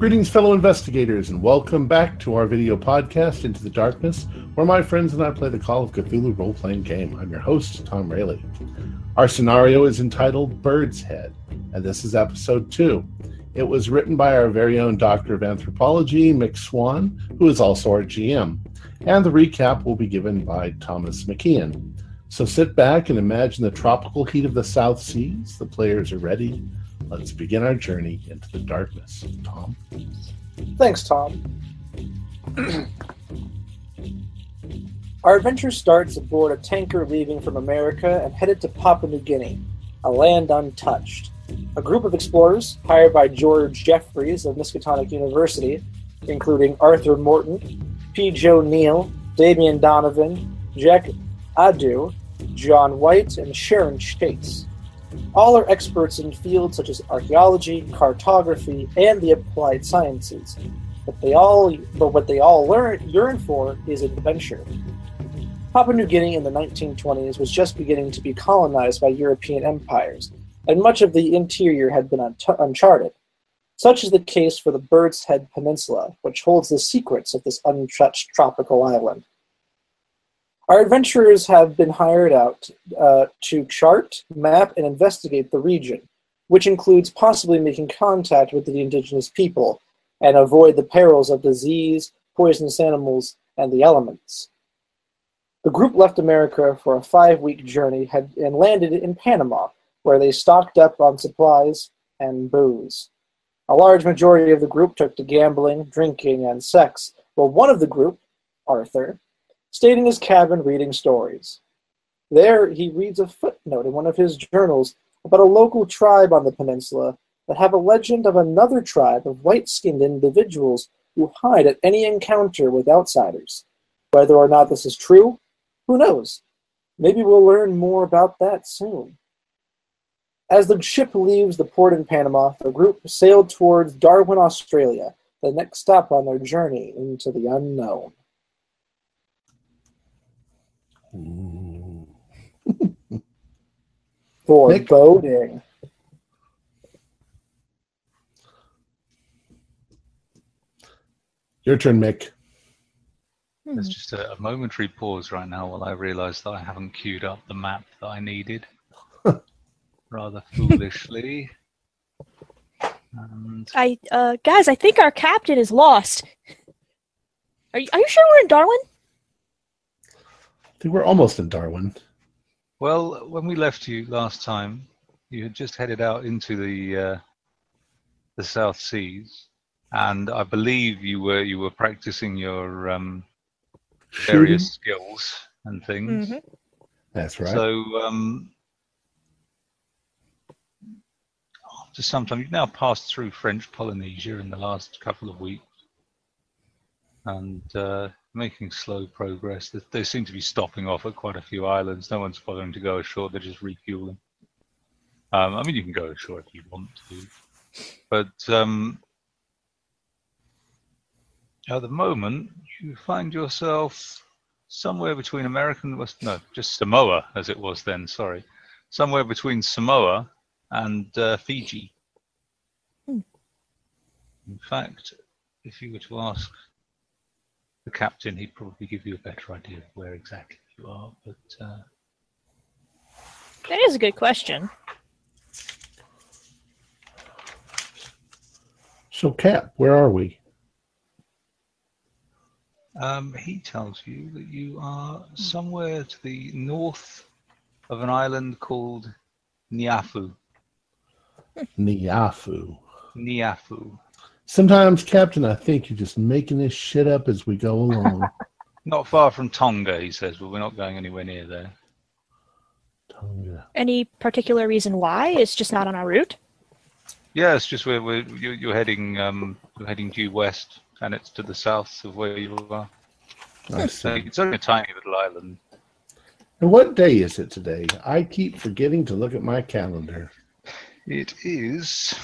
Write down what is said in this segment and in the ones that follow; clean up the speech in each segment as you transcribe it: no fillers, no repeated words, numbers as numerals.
Greetings, fellow investigators, and welcome back to our video podcast, Into the Darkness, where my friends and I play the Call of Cthulhu role-playing game. I'm your host, Tom Rayleigh. Our scenario is entitled Bird's Head, and this is episode 2. It was written by our very own Doctor of Anthropology, Mick Swan, who is also our GM, and the recap will be given by Thomas McKeon. So sit back and imagine the tropical heat of the South Seas. The players are ready. Let's begin our journey into the darkness. Tom? Thanks, Tom. Our adventure starts aboard a tanker leaving from America and headed to Papua New Guinea, a land untouched. A group of explorers, hired by George Jeffreys of Miskatonic University, including Arthur Morton, P. Joe Neal, Damian Donovan, Jack Adu, John White, and Sharon Chase. All are experts in fields such as archaeology, cartography, and the applied sciences. But what they all yearn for is adventure. Papua New Guinea in the 1920s was just beginning to be colonized by European empires, and much of the interior had been uncharted. Such is the case for the Bird's Head Peninsula, which holds the secrets of this untouched tropical island. Our adventurers have been hired out to chart, map, and investigate the region, which includes possibly making contact with the indigenous people and avoid the perils of disease, poisonous animals, and the elements. The group left America for a 5-week journey and landed in Panama, where they stocked up on supplies and booze. A large majority of the group took to gambling, drinking, and sex, while one of the group, Arthur, stayed in his cabin reading stories. There, he reads a footnote in one of his journals about a local tribe on the peninsula that have a legend of another tribe of white-skinned individuals who hide at any encounter with outsiders. Whether or not this is true, who knows? Maybe we'll learn more about that soon. As the ship leaves the port in Panama, the group sailed towards Darwin, Australia, the next stop on their journey into the unknown. Foreboding. Your turn, Mick. There's just a momentary pause right now while I realise that I haven't queued up the map that I needed. Rather foolishly. And Guys, I think our captain is lost. Are you sure we're in Darwin? I think we're almost in Darwin. Well, when we left you last time, you had just headed out into the South Seas, and I believe you were practicing your various skills and things. Mm-hmm. That's right. So, after some time, you've now passed through French Polynesia in the last couple of weeks, and making slow progress. They seem to be stopping off at quite a few islands. No one's bothering to go ashore. They're just refueling. I mean, you can go ashore if you want to, but at the moment, you find yourself somewhere between just Samoa, as it was then, sorry. Somewhere between Samoa and Fiji. In fact, if you were to ask the captain, he'd probably give you a better idea of where exactly you are, but... That is a good question. So, Cap, where are we? He tells you that you are somewhere to the north of an island called Niafu. Niafu. Niafu. Sometimes, Captain, I think you're just making this shit up as we go along. Not far from Tonga, he says, but we're not going anywhere near there. Tonga. Any particular reason why? It's just not on our route? Yeah, it's just you're heading due west, and it's to the south of where you are. I see. It's only a tiny little island. And what day is it today? I keep forgetting to look at my calendar. It is...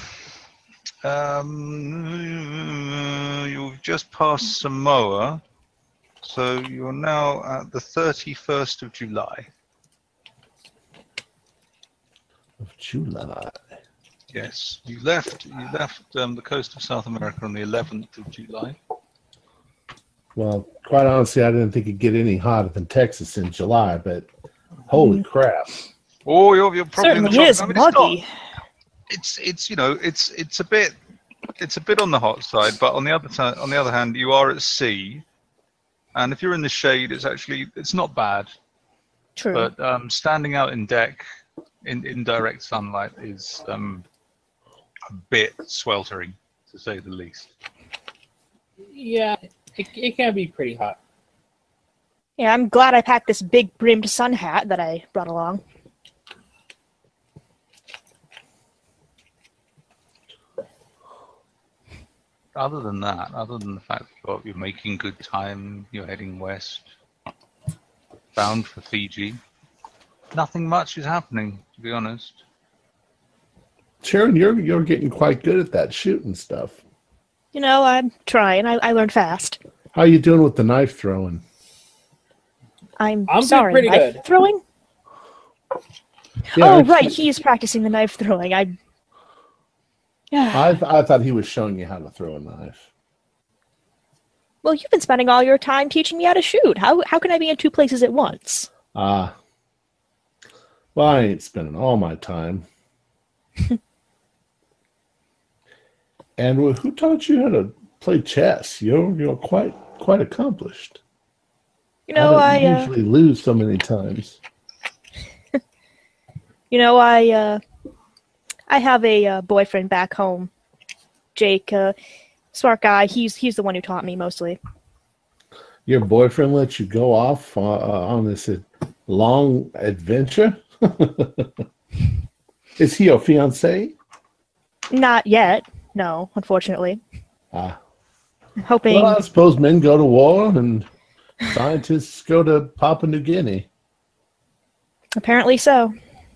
you've just passed Samoa, so you're now at the 31st of July. Of July. Yes, you left the coast of South America on the 11th of July. Well, quite honestly, I didn't think it'd get any hotter than Texas in July, but holy crap. Oh, you're probably in the Certainly is tropics. I mean, muggy. it's a bit on the hot side, but on the other hand, you are at sea, and if you're in the shade, it's not bad. True. But standing out in deck in direct sunlight is a bit sweltering, to say the least. Yeah, it can be pretty hot. Yeah, I'm glad I packed this big brimmed sun hat that I brought along. Other than the fact that you're making good time, you're heading west, bound for Fiji, nothing much is happening, to be honest. Sharon, you're getting quite good at that shooting stuff. You know, I'm trying. I learned fast. How you doing with the knife throwing? I'm doing sorry, pretty knife good. throwing? Yeah, Oh, right, he is practicing the knife throwing. I thought he was showing you how to throw a knife. Well, you've been spending all your time teaching me how to shoot. How can I be in two places at once? Well, I ain't spending all my time. And who taught you how to play chess? You're quite accomplished. You know, I usually lose so many times. You know, I have a boyfriend back home, Jake. Smart guy. He's the one who taught me mostly. Your boyfriend lets you go off on this long adventure? Is he your fiance? Not yet. No, unfortunately. I'm hoping. Well, I suppose men go to war and scientists go to Papua New Guinea. Apparently so.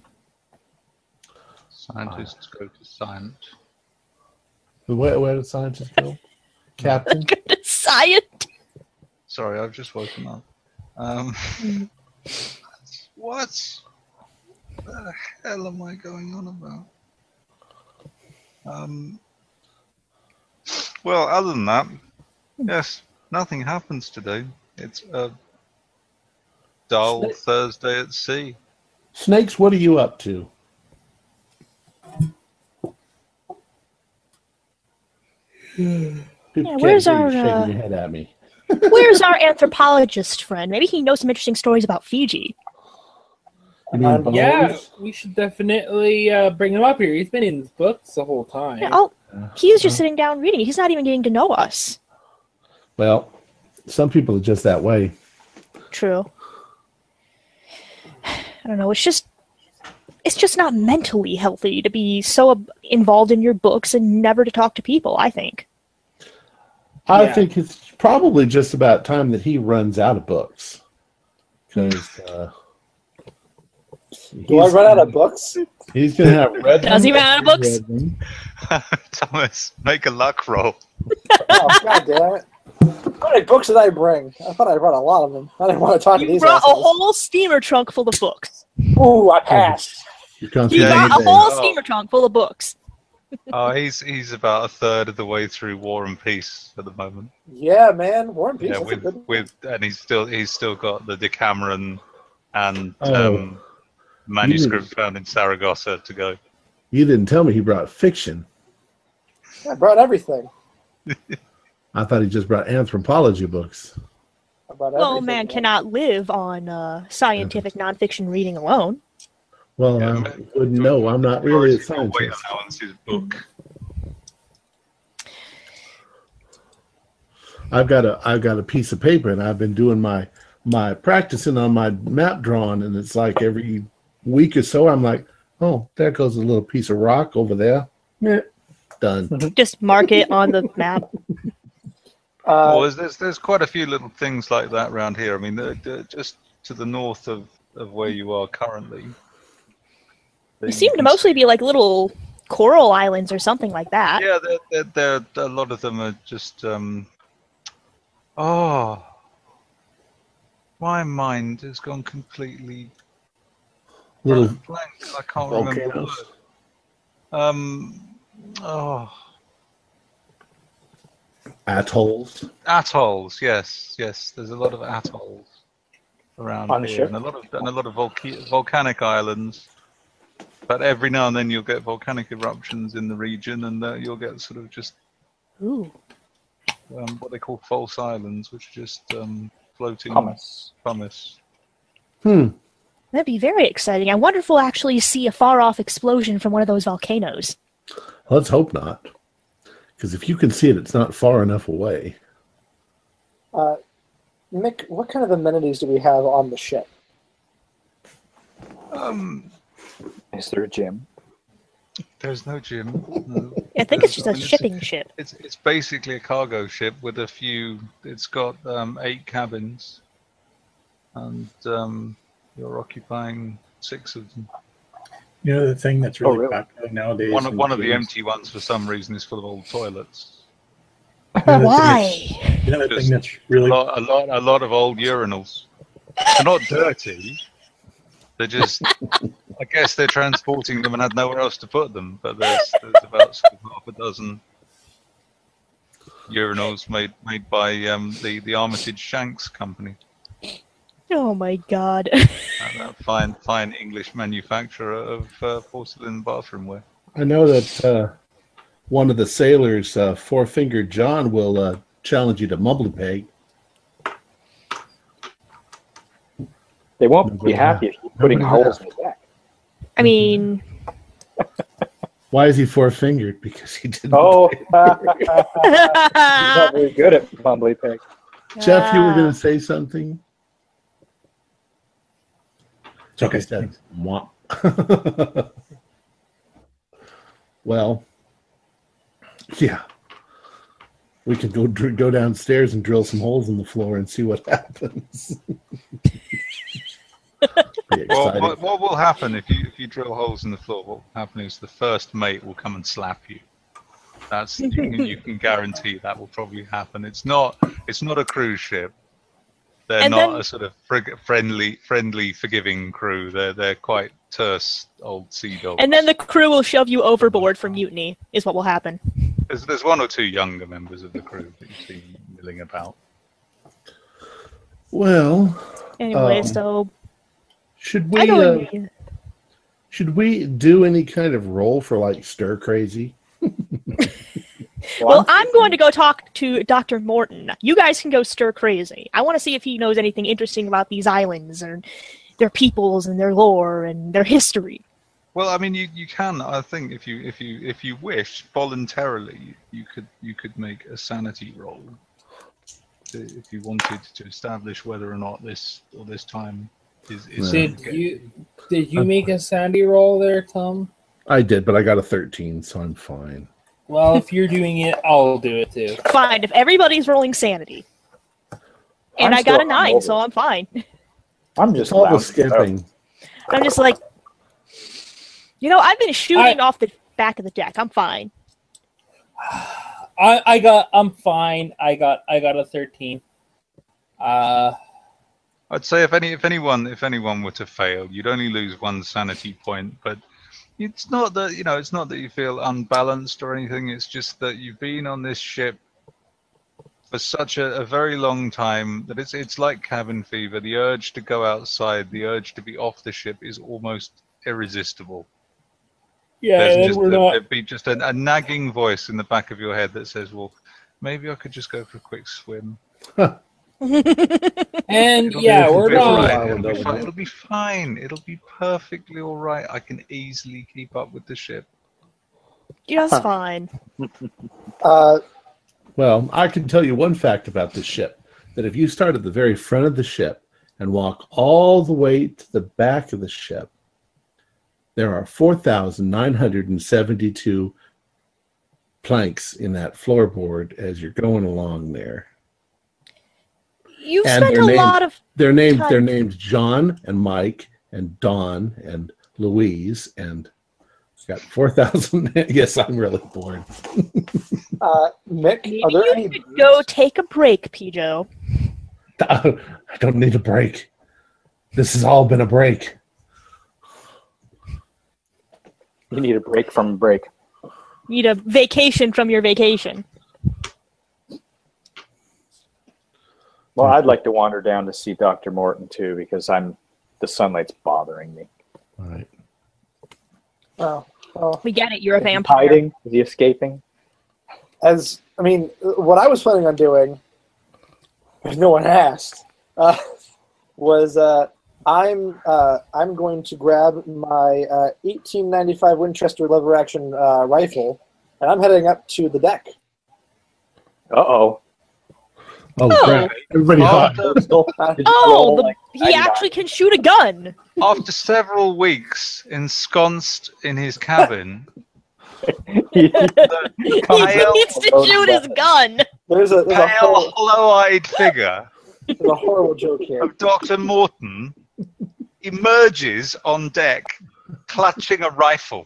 Scientists go to science. Where do scientists go? Captain? Science. Sorry, I've just woken up. What the hell am I going on about? Well, other than that, yes, nothing happens today. It's a dull Thursday at sea. Snakes, what are you up to? Where's our shaking your head at me? Where's our anthropologist friend? Maybe he knows some interesting stories about Fiji. You mean Yeah, Bowers? we should definitely bring him up here. He's been in his books the whole time. Yeah, he's just sitting down reading. He's not even getting to know us. Well, some people are just that way. True. I don't know. It's just not mentally healthy to be so involved in your books and never to talk to people, I think. I think it's probably just about time that he runs out of books. Because do I run out of books? He's going to have read them. Does he run out of books? Thomas, make a luck roll. Oh, God damn it. How many books did I bring? I thought I brought a lot of them. I didn't want to talk to You these brought a assholes. whole steamer trunk full of books. Ooh, I passed. You Yeah, got a whole steamer trunk full of books. Oh, he's about a third of the way through War and Peace at the moment. Yeah, man. War and Peace. Yeah, that's a good... and he's still got the Decameron and You manuscript found in Saragossa to go. You didn't tell me he brought fiction. I brought everything. I thought he just brought anthropology books. I brought Well, everything, man cannot live on scientific nonfiction reading alone. Well, Yeah, I man. wouldn't know. I'm not really a Weight scientist. allowances book. I've got a piece of paper, and I've been doing my practicing on my map drawing, and it's like every week or so, I'm like, oh, there goes a little piece of rock over there. Yeah, done. Just mark it on the map. Well, there's quite a few little things like that around here. I mean, they're just to the north of where you are currently. They seem to mostly be like little coral islands or something like that. Yeah, they're a lot of them are just. Oh, my mind has gone completely Little blank. I can't remember the volcanoes. word. Oh, Atolls. atolls. Yes, yes. There's a lot of atolls around On the here, ship? and a lot of volcanic islands. But every now and then you'll get volcanic eruptions in the region, and you'll get sort of just Ooh. what they call false islands, which are just floating pumice. That'd be very exciting. I wonder if we'll actually see a far-off explosion from one of those volcanoes. Let's hope not. Because if you can see it, it's not far enough away. Mick, what kind of amenities do we have on the ship? Is there a gym? There's no gym. No. I think it's just a shipping ship. It's basically a cargo ship with a few. It's got 8 cabins, and you're occupying 6 of them. You know, the thing that's really, really? popular nowadays. One of the empty ones, for some reason, is full of old toilets. Why? You know, the thing that's really. A lot of old urinals. They're not dirty. They're just. I guess they're transporting them and had nowhere else to put them. But there's about sort of half a dozen urinals made by the Armitage Shanks company. Oh my god. That fine English manufacturer of porcelain bathroomware. I know that one of the sailors, Four-Fingered John, will challenge you to Mumblepeg. They won't be happy if you're putting holes in the deck. I mean, Why is he four-fingered? Because he didn't. Oh, he's not very good at Mumbly Pig. Jeff, you were going to say something? It's okay. He said, "Mwah." Well, yeah. We can go downstairs and drill some holes in the floor and see what happens. Pretty Well, exciting. what will happen if you drill holes in the floor? What will happen is the first mate will come and slap you. That's you can guarantee that will probably happen. It's not a cruise ship. They're And not then- a sort of friendly, forgiving crew. They're quite terse old sea dogs. and then the crew will shove you overboard for mutiny, is what will happen. There's 1 or 2 younger members of the crew that you see milling about. Well, Anyway, so should I we don't. should we do any kind of roll for like stir crazy? Well, I'm going to go talk to Dr. Morton. You guys can go stir crazy. I want to see if he knows anything interesting about these islands and their peoples and their lore and their history. Well, I mean, you can. I think if you wish, voluntarily, you could make a sanity roll if you wanted to establish whether or not this time is. Did you make a sandy roll there, Tom? I did, but I got a 13, so I'm fine. Well, if you're doing it, I'll do it too. Fine, if everybody's rolling sanity. And I'm I got a still 9, hungover. so I'm fine. I'm It's just all the lounging about. skipping. I'm just like, I've been shooting off the back of the deck. I'm fine. I'm fine. I got a 13. I'd say if anyone were to fail, you'd only lose 1 sanity point. But it's not that it's not that you feel unbalanced or anything. It's just that you've been on this ship for such a very long time that it's like cabin fever. The urge to go outside, the urge to be off the ship is almost irresistible. Yeah, and we're not. There'd be just a nagging voice in the back of your head that says, "Well, maybe I could just go for a quick swim." And It'll yeah, be we're all not. right. It'll be fine. It'll be perfectly all right. I can easily keep up with the ship. Just fine. Well, I can tell you one fact about this ship, that if you start at the very front of the ship and walk all the way to the back of the ship, there are 4,972 planks in that floorboard as you're going along there. You've And spent their a names- lot of They're named time. John and Mike and Don and Louise, and got 4,000. Yes, I'm really bored. Mick, Maybe are there you any could go take a break, Pijo. I don't need a break. This has all been a break. You need a break from a break. Need a vacation from your vacation. Well, I'd like to wander down to see Dr. Morton too, because the sunlight's bothering me. All right. Oh, well, We get it. You're a Is he vampire. hiding? Is he escaping? what I was planning on doing, if no one asked, was I'm going to grab my 1895 Winchester lever action rifle, and I'm heading up to the deck. Uh-oh. Oh, Oh. crap. Everybody hot. He actually can shoot a gun. After several weeks ensconced in his cabin, He needs to shoot his gun. There's a pale, hollow-eyed figure horrible joke here. of Dr. Morton emerges on deck, clutching a rifle.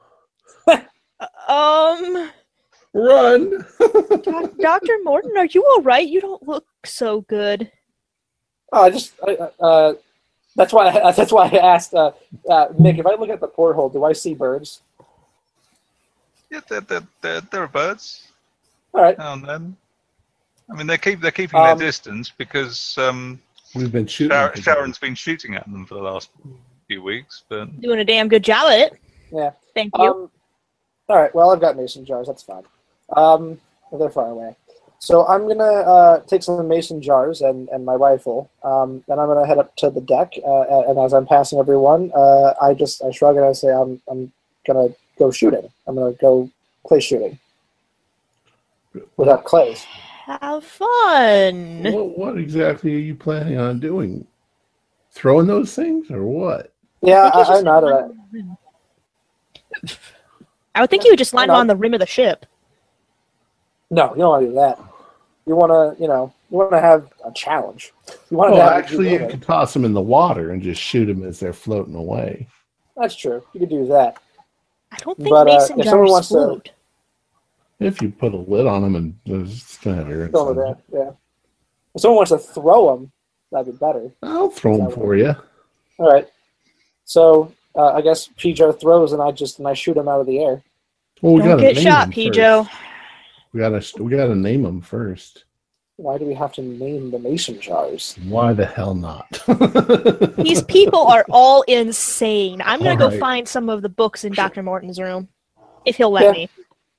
Run! Dr. Morton, are you all right? You don't look so good. Oh, that's why I asked Nick. If I look at the porthole, do I see birds? Yeah, there are birds. All right. Now and then. I mean, they're keeping their distance because We've been shooting. Sharon's been shooting at them for the last few weeks. But Doing a damn good job at it. Yeah. Thank you. All right. Well, I've got mason jars. That's fine. They're far away. So I'm gonna take some mason jars and my rifle, and I'm gonna head up to the deck. And as I'm passing everyone, I shrug and I say I'm gonna go shooting. I'm gonna go clay shooting without clays. Have fun. What exactly are you planning on doing? Throwing those things or what? Yeah, I nodded. I would think you would just land on the rim of the ship. No, you don't want to do that. You want to have a challenge. You want to actually, you can toss them in the water and just shoot them as they're floating away. That's true. You could do that. I don't think mason if someone jars wants float. If you put a lid on them and it's going to have air Throw inside. them there. Yeah. If someone wants to throw them, that'd be better. I'll throw them for you. All right. So I guess Pijo throws and I shoot him out of the air. Well, we Don't gotta get name shot, them Pijo. first. We gotta name them first. Why do we have to name the mason jars? Why the hell not? These people are all insane. I'm going to All go right. find some of the books in Dr. Morton's room, if he'll let me.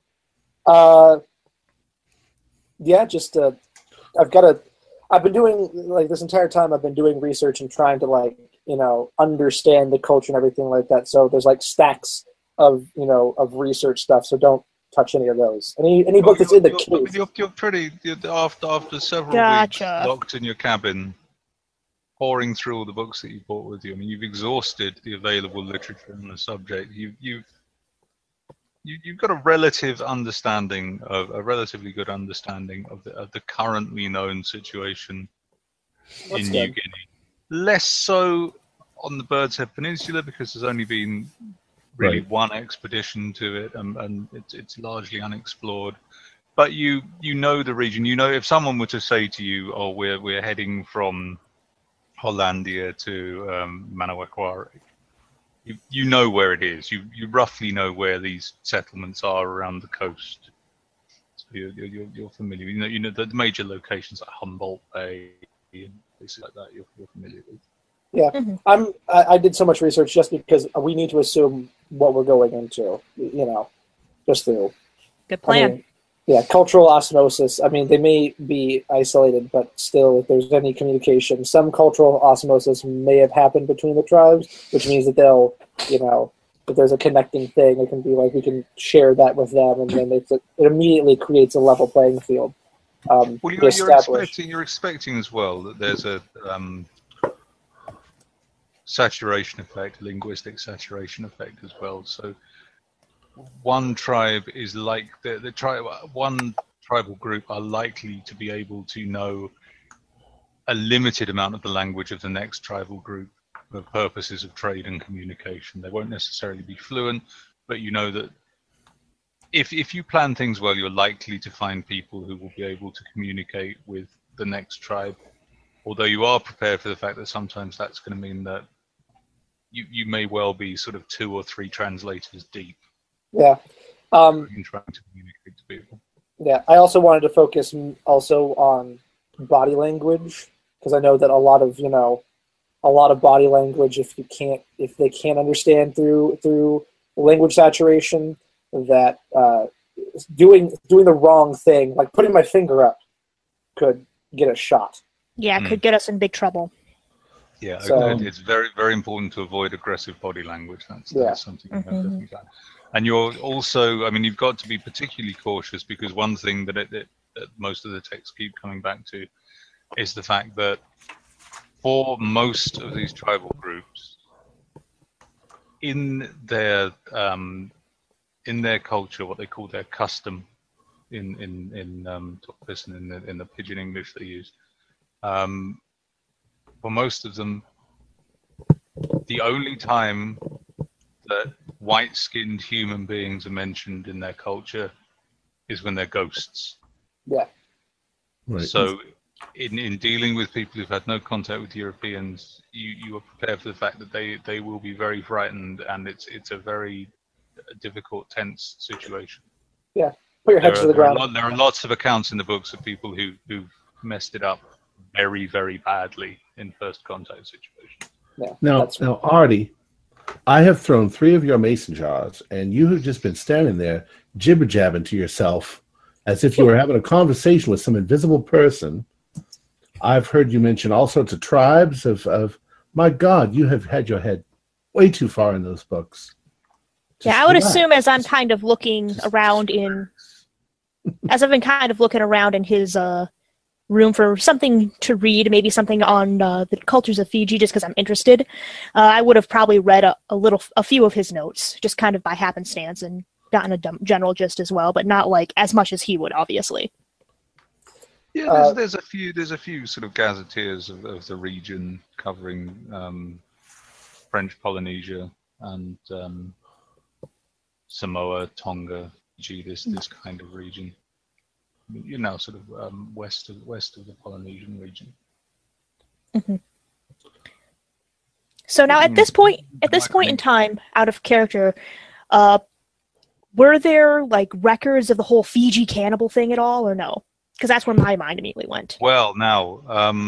I've been doing, like, this entire time I've been doing research and trying to, like, understand the culture and everything like that. So there's, like, stacks of research stuff, so don't touch any of those. Any book that's in the case. After several Gotcha. weeks locked in your cabin, pouring through all the books that you brought with you. I mean, you've exhausted the available literature on the subject. You've got a relatively good understanding of the currently known situation That's in New good. Guinea. Less so on the Bird's Head Peninsula because there's only been really one expedition to it, and it's largely unexplored. But you know the region. You know, if someone were to say to you, "Oh, we're heading from Hollandia to Manawakwari," you know where it is. You roughly know where these settlements are around the coast. So you're familiar. You know the major locations like Humboldt Bay and places like that. You're familiar with. Yeah, Mm-hmm. I did so much research just because we need to assume what we're going into. Just through. Good plan. I mean, yeah, cultural osmosis. I mean, they may be isolated, but still, if there's any communication, some cultural osmosis may have happened between the tribes, which means that they'll, if there's a connecting thing, it can be like we can share that with them, and then it immediately creates a level playing field. Well, you're expecting as well that there's a saturation effect, linguistic saturation effect as well. So one tribe is like one tribal group are likely to be able to know a limited amount of the language of the next tribal group for purposes of trade and communication. They won't necessarily be fluent, but you know that if you plan things well, you're likely to find people who will be able to communicate with the next tribe. Although you are prepared for the fact that sometimes that's going to mean that you may well be sort of 2 or 3 translators deep. Yeah. In trying to communicate to people. Yeah, I also wanted to focus also on body language, because I know that a lot of body language, if they can't understand through language saturation, that doing the wrong thing, like putting my finger up, could get a shot. Yeah, it could get us in big trouble. Yeah, So, it's very, very important to avoid aggressive body language. That's something you have definitely done. And you're also, I mean, you've got to be particularly cautious, because one thing that most of the texts keep coming back to is the fact that for most of these tribal groups, in their culture, what they call their custom, in the pidgin English they use, for most of them, the only time that white-skinned human beings are mentioned in their culture is when they're ghosts. Yeah. Right. So in dealing with people who've had no contact with Europeans, you are prepared for the fact that they will be very frightened, and it's a very difficult, tense situation. Yeah. Put your head to the ground. There are lots of accounts in the books of people who've messed it up very, very badly in first contact situations. Yeah, now, Artie, I have thrown 3 of your mason jars, and you have just been standing there jibber-jabbing to yourself as if you were having a conversation with some invisible person. I've heard you mention all sorts of tribes of my God, you have had your head way too far in those books. I would assume as I'm kind of looking around as I've been kind of looking around in his room for something to read, maybe something on the cultures of Fiji, just because I'm interested, I would have probably read a few of his notes, just kind of by happenstance, and gotten a general gist as well, but not like as much as he would, obviously. Yeah, there's a few sort of gazetteers of the region covering French Polynesia and Samoa, Tonga, Fiji, this kind of region. You're now sort of west of the Polynesian region. Mm-hmm. So now at this point in time, out of character, were there like records of the whole Fiji cannibal thing at all, or no? Because that's where my mind immediately went. Well, now,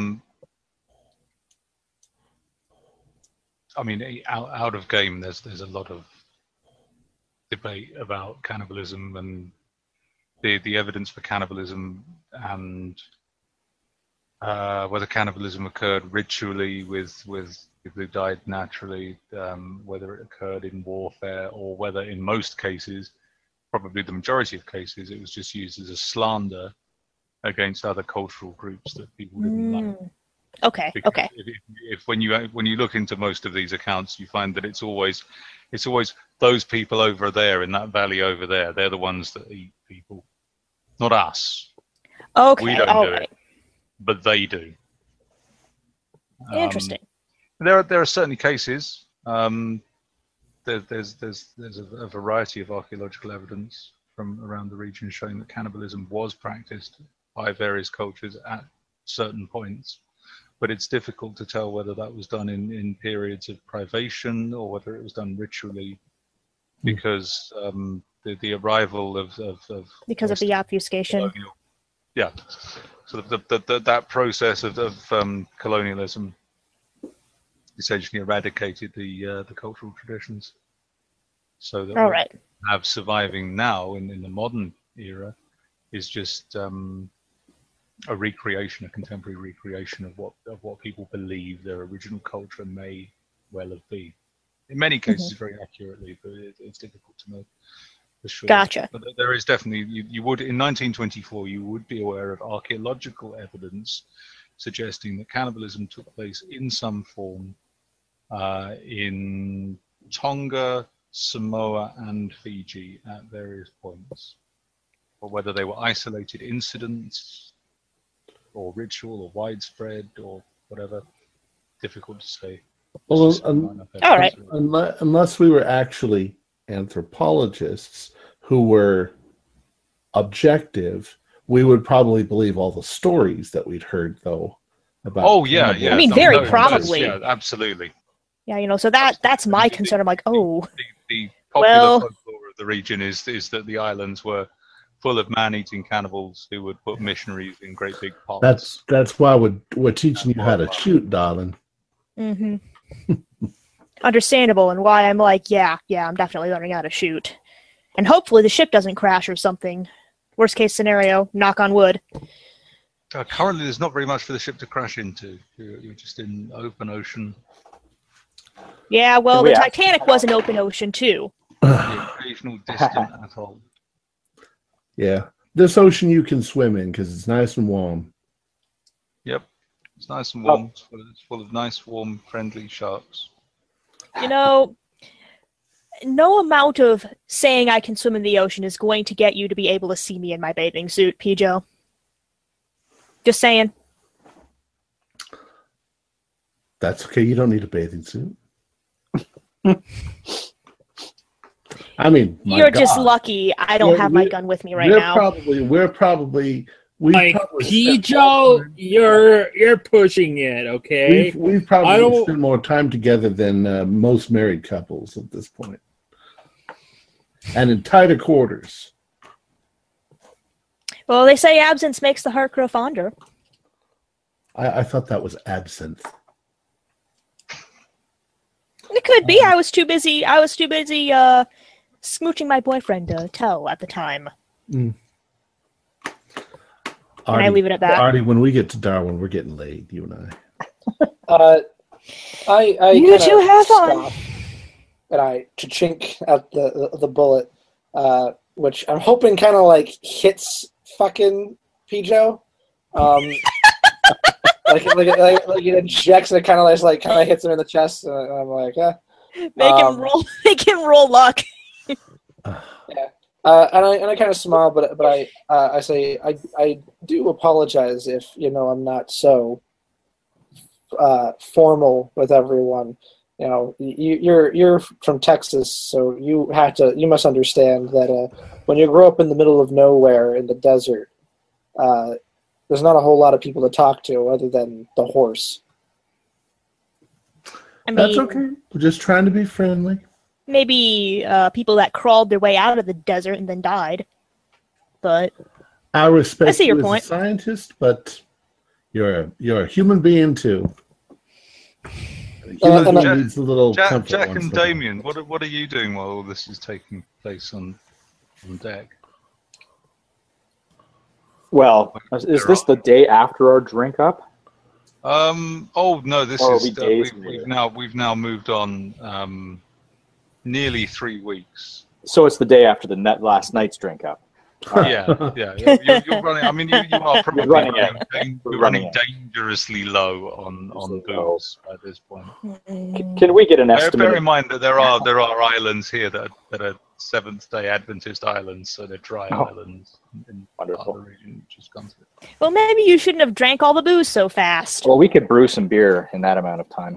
I mean, out of game, there's a lot of debate about cannibalism and the evidence for cannibalism, and whether cannibalism occurred ritually with people who died naturally, whether it occurred in warfare, or whether in most cases, probably the majority of cases, it was just used as a slander against other cultural groups that people didn't like. Okay. Because Okay. If when you look into most of these accounts, you find that it's always those people over there in that valley over there. They're the ones that eat people, not us. Okay. We don't do it, but they do. Interesting. There are certainly cases. There's a variety of archaeological evidence from around the region showing that cannibalism was practiced by various cultures at certain points. But it's difficult to tell whether that was done in periods of privation or whether it was done ritually, because the arrival of because of the obfuscation. Yeah, so that process of colonialism essentially eradicated the cultural traditions. So that what we have surviving now in the modern era is just a recreation, a contemporary recreation of what people believe their original culture may well have been. In many cases, very accurately, but it's difficult to know for sure. Gotcha. But there is definitely, you would, in 1924, you would be aware of archaeological evidence suggesting that cannibalism took place in some form in Tonga, Samoa, and Fiji at various points. Or whether they were isolated incidents, or ritual, or widespread, or whatever, difficult to say. Well, all right. Unless we were actually anthropologists who were objective, we would probably believe all the stories that we'd heard, though. About yeah. I mean, very probably. Yeah, absolutely. Yeah, so that's my concern. I'm like, oh, The popular well, folklore of the region is that the islands were full of man-eating cannibals who would put missionaries in great big pots. That's why we're teaching you how to shoot, darling. mm-hmm. Understandable, and why I'm like, yeah, I'm definitely learning how to shoot. And hopefully the ship doesn't crash or something. Worst case scenario, knock on wood. Currently, there's not very much for the ship to crash into. You're just in open ocean. Yeah, well, the Titanic was an open ocean, too. The occasional distant atoll. Yeah. This ocean you can swim in because it's nice and warm. Yep. It's nice and warm. It's full of nice, warm, friendly sharks. No amount of saying I can swim in the ocean is going to get you to be able to see me in my bathing suit, Pijo. Just saying. That's okay. You don't need a bathing suit. I mean, you're just lucky I don't have my gun with me right now. We're probably Pijo, you're pushing it, okay? We've probably spent more time together than most married couples at this point. And in tighter quarters. Well, they say absence makes the heart grow fonder. I thought that was absinthe. It could be. I was too busy smooching my boyfriend to tell at the time. Mm. Can I leave it at that? Artie, when we get to Darwin, we're getting laid, you and I you two have fun. And I chink out the bullet, which I'm hoping kind of like hits fucking Pijo. like it injects and it kind of hits him in the chest, and I'm like, make him roll luck. Yeah. And I kind of smile, but I say I do apologize if I'm not so formal with everyone. You're from Texas, so you must understand that when you grow up in the middle of nowhere in the desert, there's not a whole lot of people to talk to other than the horse. That's okay. We're just trying to be friendly. Maybe people that crawled their way out of the desert and then died. But I respect I see your you point. as a scientist, but you're a human being too. A human being needs a little comfort. Jack and Damien, what are you doing while all this is taking place on deck? Well, is this the day after our drink up? Oh no, this is we've now moved on. Nearly 3 weeks. So it's the day after the last night's drink up. Yeah. You're running. I mean, you are probably running dangerously low on booze at this point. Can we get an estimate? Bear in mind that there are islands here that are Seventh-day Adventist islands, so they're dry islands in the region you just gone through. Well, maybe you shouldn't have drank all the booze so fast. Well, we could brew some beer in that amount of time.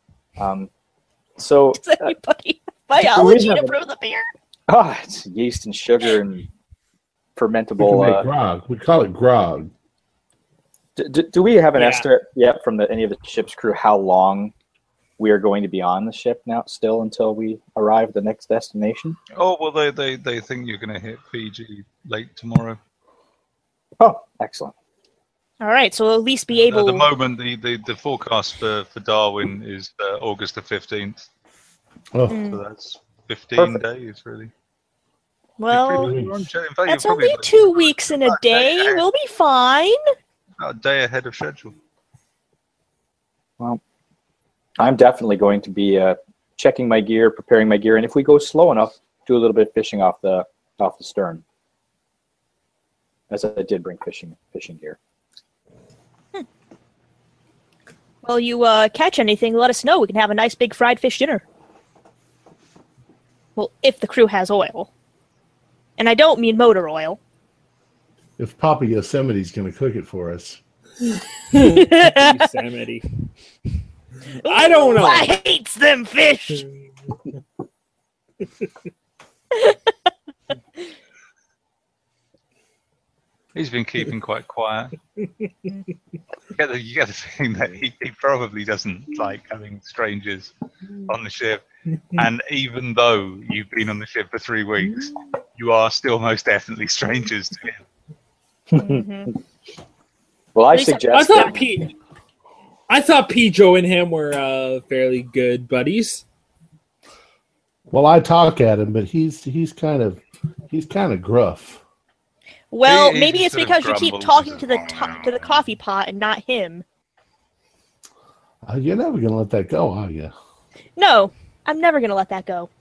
So does anybody biology to brew the beer? Oh, it's yeast and sugar and fermentable. We can make grog. We call it grog. Do we have an estimate yet from any of the ship's crew how long we are going to be on the ship now still until we arrive at the next destination? Oh, well, they think you're going to hit Fiji late tomorrow. Oh, excellent. All right, so we'll at least be able... At the moment, the forecast for Darwin is August the 15th. Oh. So that's 15 days, really. Well, in fact, that's only 2 weeks in a day. We'll be fine. A day ahead of schedule. Well, I'm definitely going to be checking my gear, preparing my gear, and if we go slow enough, do a little bit of fishing off the stern. As I did bring fishing gear. Well, you catch anything, let us know. We can have a nice big fried fish dinner. Well, if the crew has oil. And I don't mean motor oil. If Papa Yosemite's going to cook it for us. Yosemite. I don't know. I hates them fish. He's been keeping quite quiet. You get the feeling that he probably doesn't like having strangers on the ship. And even though you've been on the ship for 3 weeks, you are still most definitely strangers to him. Well, I At least I- suggest I thought Pijo and him were fairly good buddies. Well, I talk at him, but he's kind of gruff. Well, He maybe it's sort of because you keep grumbles. talking to the coffee pot and not him. You're never gonna let that go, are you? No, I'm never gonna let that go.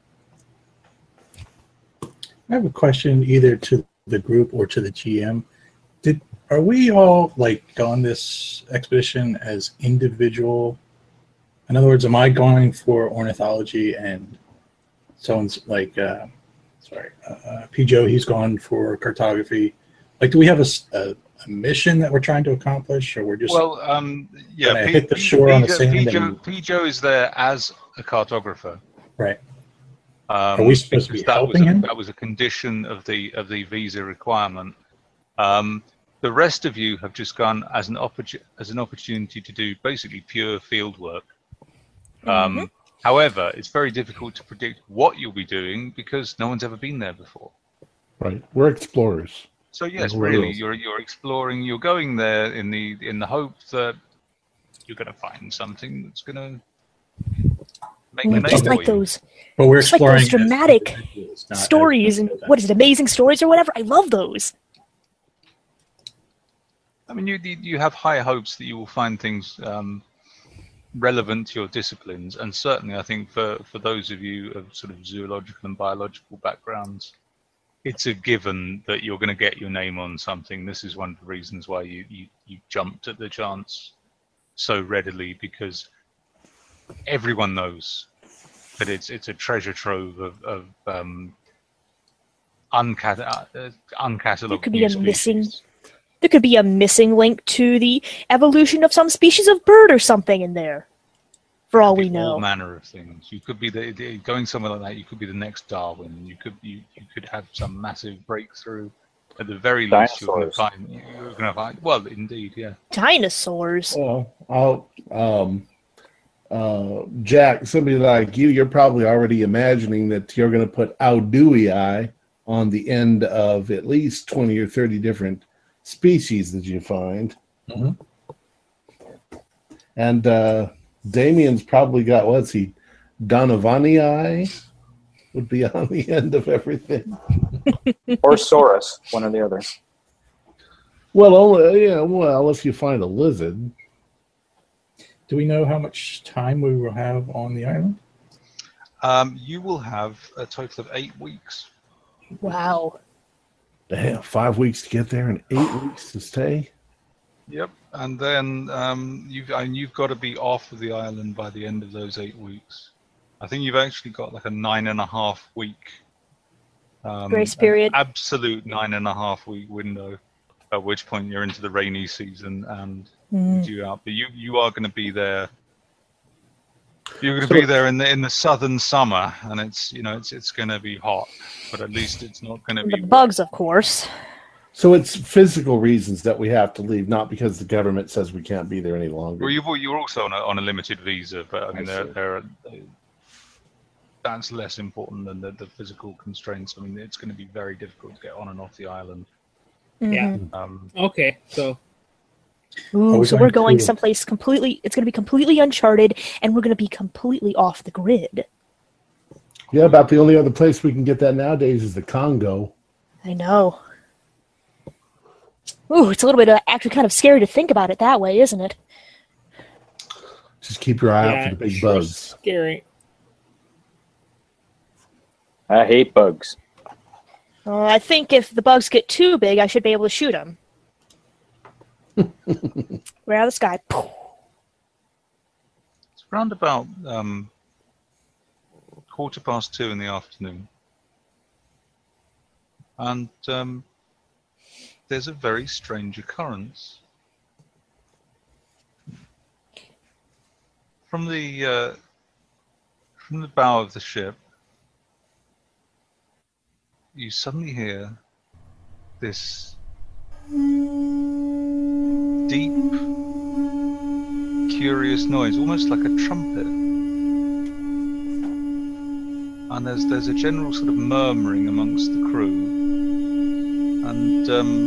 I have a question either to the group or to the GM. Are we all like on this expedition as individual? In other words, am I going for ornithology and someone's like, Pijo, he's gone for cartography? Like, do we have a mission that we're trying to accomplish, or we're just gonna hit the shore on the sand? Pijo is there as a cartographer. Right. Are we supposed to be helping him? That was a condition of the visa requirement. The rest of you have just gone as an opportunity to do basically pure field work. However, it's very difficult to predict what you'll be doing because no one's ever been there before. Right. We're explorers. So yes, We're really, those. you're exploring. You're going there in the hope that you're going to find something that's going to make a name Just for like you. those, But we're just like exploring those as dramatic individuals, not as- stories and what is it, amazing stories or whatever. I love those. I mean, you have high hopes that you will find things relevant to your disciplines, and certainly I think for those of you of sort of zoological and biological backgrounds, it's a given that you're going to get your name on something. This is one of the reasons why you jumped at the chance so readily, because everyone knows that it's a treasure trove of uncatalogued There could be new a missing. species. There could be a missing link to the evolution of some species of bird or something in there, for all we know. All manner of things. You could be going somewhere like that. You could be the next Darwin. You could have some massive breakthrough. At the very least, you're going to find. Well, indeed, yeah. Dinosaurs. Well, Jack, somebody like you're probably already imagining that you're going to put Audui on the end of at least 20 or 30 different species that you find. Mhm. And Damien's probably got, what's he, Donovanii would be on the end of everything. or Saurus, one or the other. Well, if you find a lizard. Do we know how much time we will have on the island? You will have a total of 8 weeks. Wow. Damn, 5 weeks to get there and 8 weeks to stay. Yep, and then you've got to be off of the island by the end of those 8 weeks. I think you've actually got like a 9.5 week Grace period. absolute 9.5 week window, at which point you're into the rainy season and due out. But you are going to be there. You're going to be there in the southern summer, and it's going to be hot, but at least it's not going to be The bugs, of course. So it's physical reasons that we have to leave, not because the government says we can't be there any longer. Well, you're also on a limited visa, but I mean, that's less important than the physical constraints. I mean, it's going to be very difficult to get on and off the island. Yeah. Okay, so Ooh, so we're going to- someplace completely. It's going to be completely uncharted, and we're going to be completely off the grid. Yeah, about the only other place we can get that nowadays is the Congo. I know. Ooh, it's a little bit actually kind of scary to think about it that way, isn't it? Just keep your eye out for the big sure bugs. scary. I hate bugs. I think if the bugs get too big, I should be able to shoot them. Right out of the sky. It's around about 2:15 in the afternoon, and there's a very strange occurrence. From the bow of the ship, you suddenly hear this deep, curious noise, almost like a trumpet. And there's a general sort of murmuring amongst the crew. And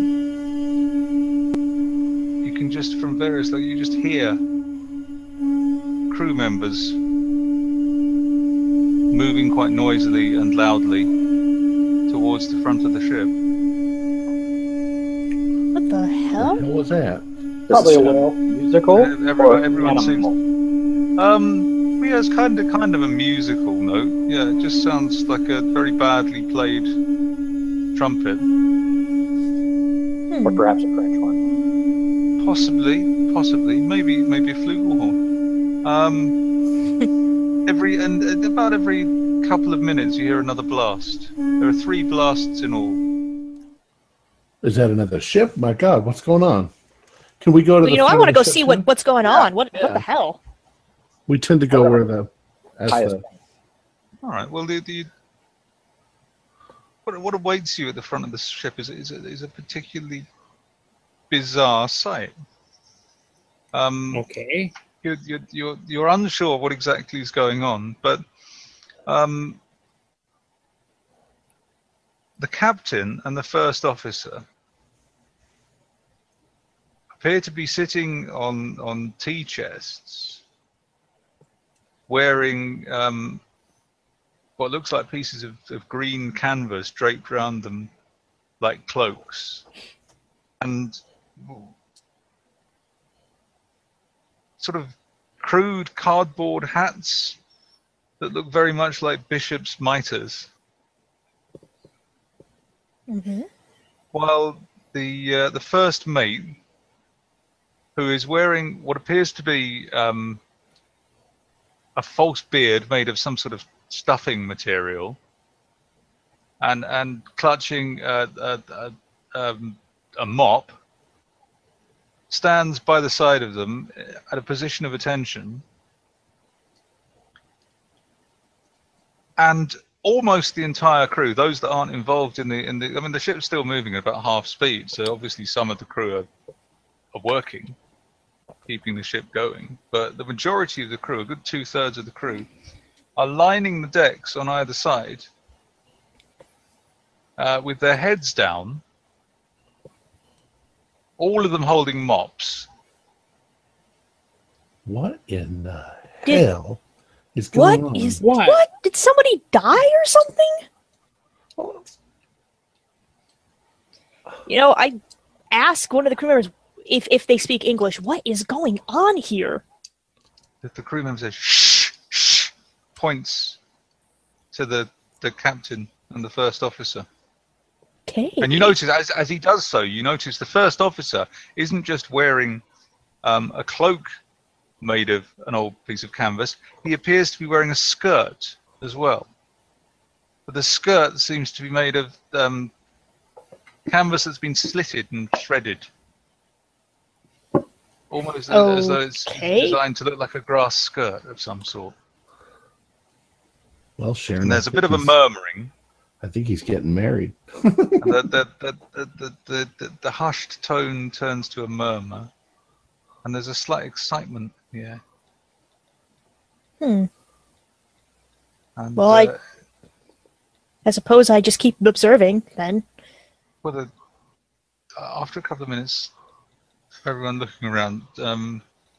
you can just, from various, like, you just hear crew members moving quite noisily and loudly towards the front of the ship. What the hell? What the hell was that? Probably a whale. Musical? Everyone seems. Yeah, it's kind of a musical note. Yeah, it just sounds like a very badly played trumpet. Or perhaps a French one. Possibly, maybe a flute or horn. About every couple of minutes, you hear another blast. There are 3 blasts in all. Is that another ship? My God, what's going on? Can we go to the? I want to go see ship what's going on. What the hell? We tend to go where the Highest. All right. Well, what awaits you at the front of the ship is a particularly bizarre sight. Okay. You're unsure what exactly is going on, but the captain and the first officer appear to be sitting on tea chests, wearing what looks like pieces of green canvas draped around them like cloaks, and sort of crude cardboard hats that look very much like bishops' mitres. Mm-hmm. While the first mate, who is wearing what appears to be a false beard made of some sort of stuffing material, and clutching a mop, stands by the side of them at a position of attention, and almost the entire crew, those that aren't involved in the I mean, the ship's still moving at about half speed, so obviously some of the crew are working, keeping the ship going, but the majority of the crew, a good 2/3 of the crew, are lining the decks on either side with their heads down, all of them holding mops. What in the hell is going on? What? Did somebody die or something? I ask one of the crew members if they speak English, what is going on here? The crew member says, shh, shh, points to the captain and the first officer. Okay. And you notice, as he does so, you notice the first officer isn't just wearing a cloak made of an old piece of canvas. He appears to be wearing a skirt as well. But the skirt seems to be made of canvas that's been slitted and shredded. Almost as though it's designed to look like a grass skirt of some sort. Well, Sharon, and there's a bit of a murmuring. I think he's getting married. And the hushed tone turns to a murmur, and there's a slight excitement here. And, well, I suppose I just keep observing then. Well, after a couple of minutes, everyone looking around, the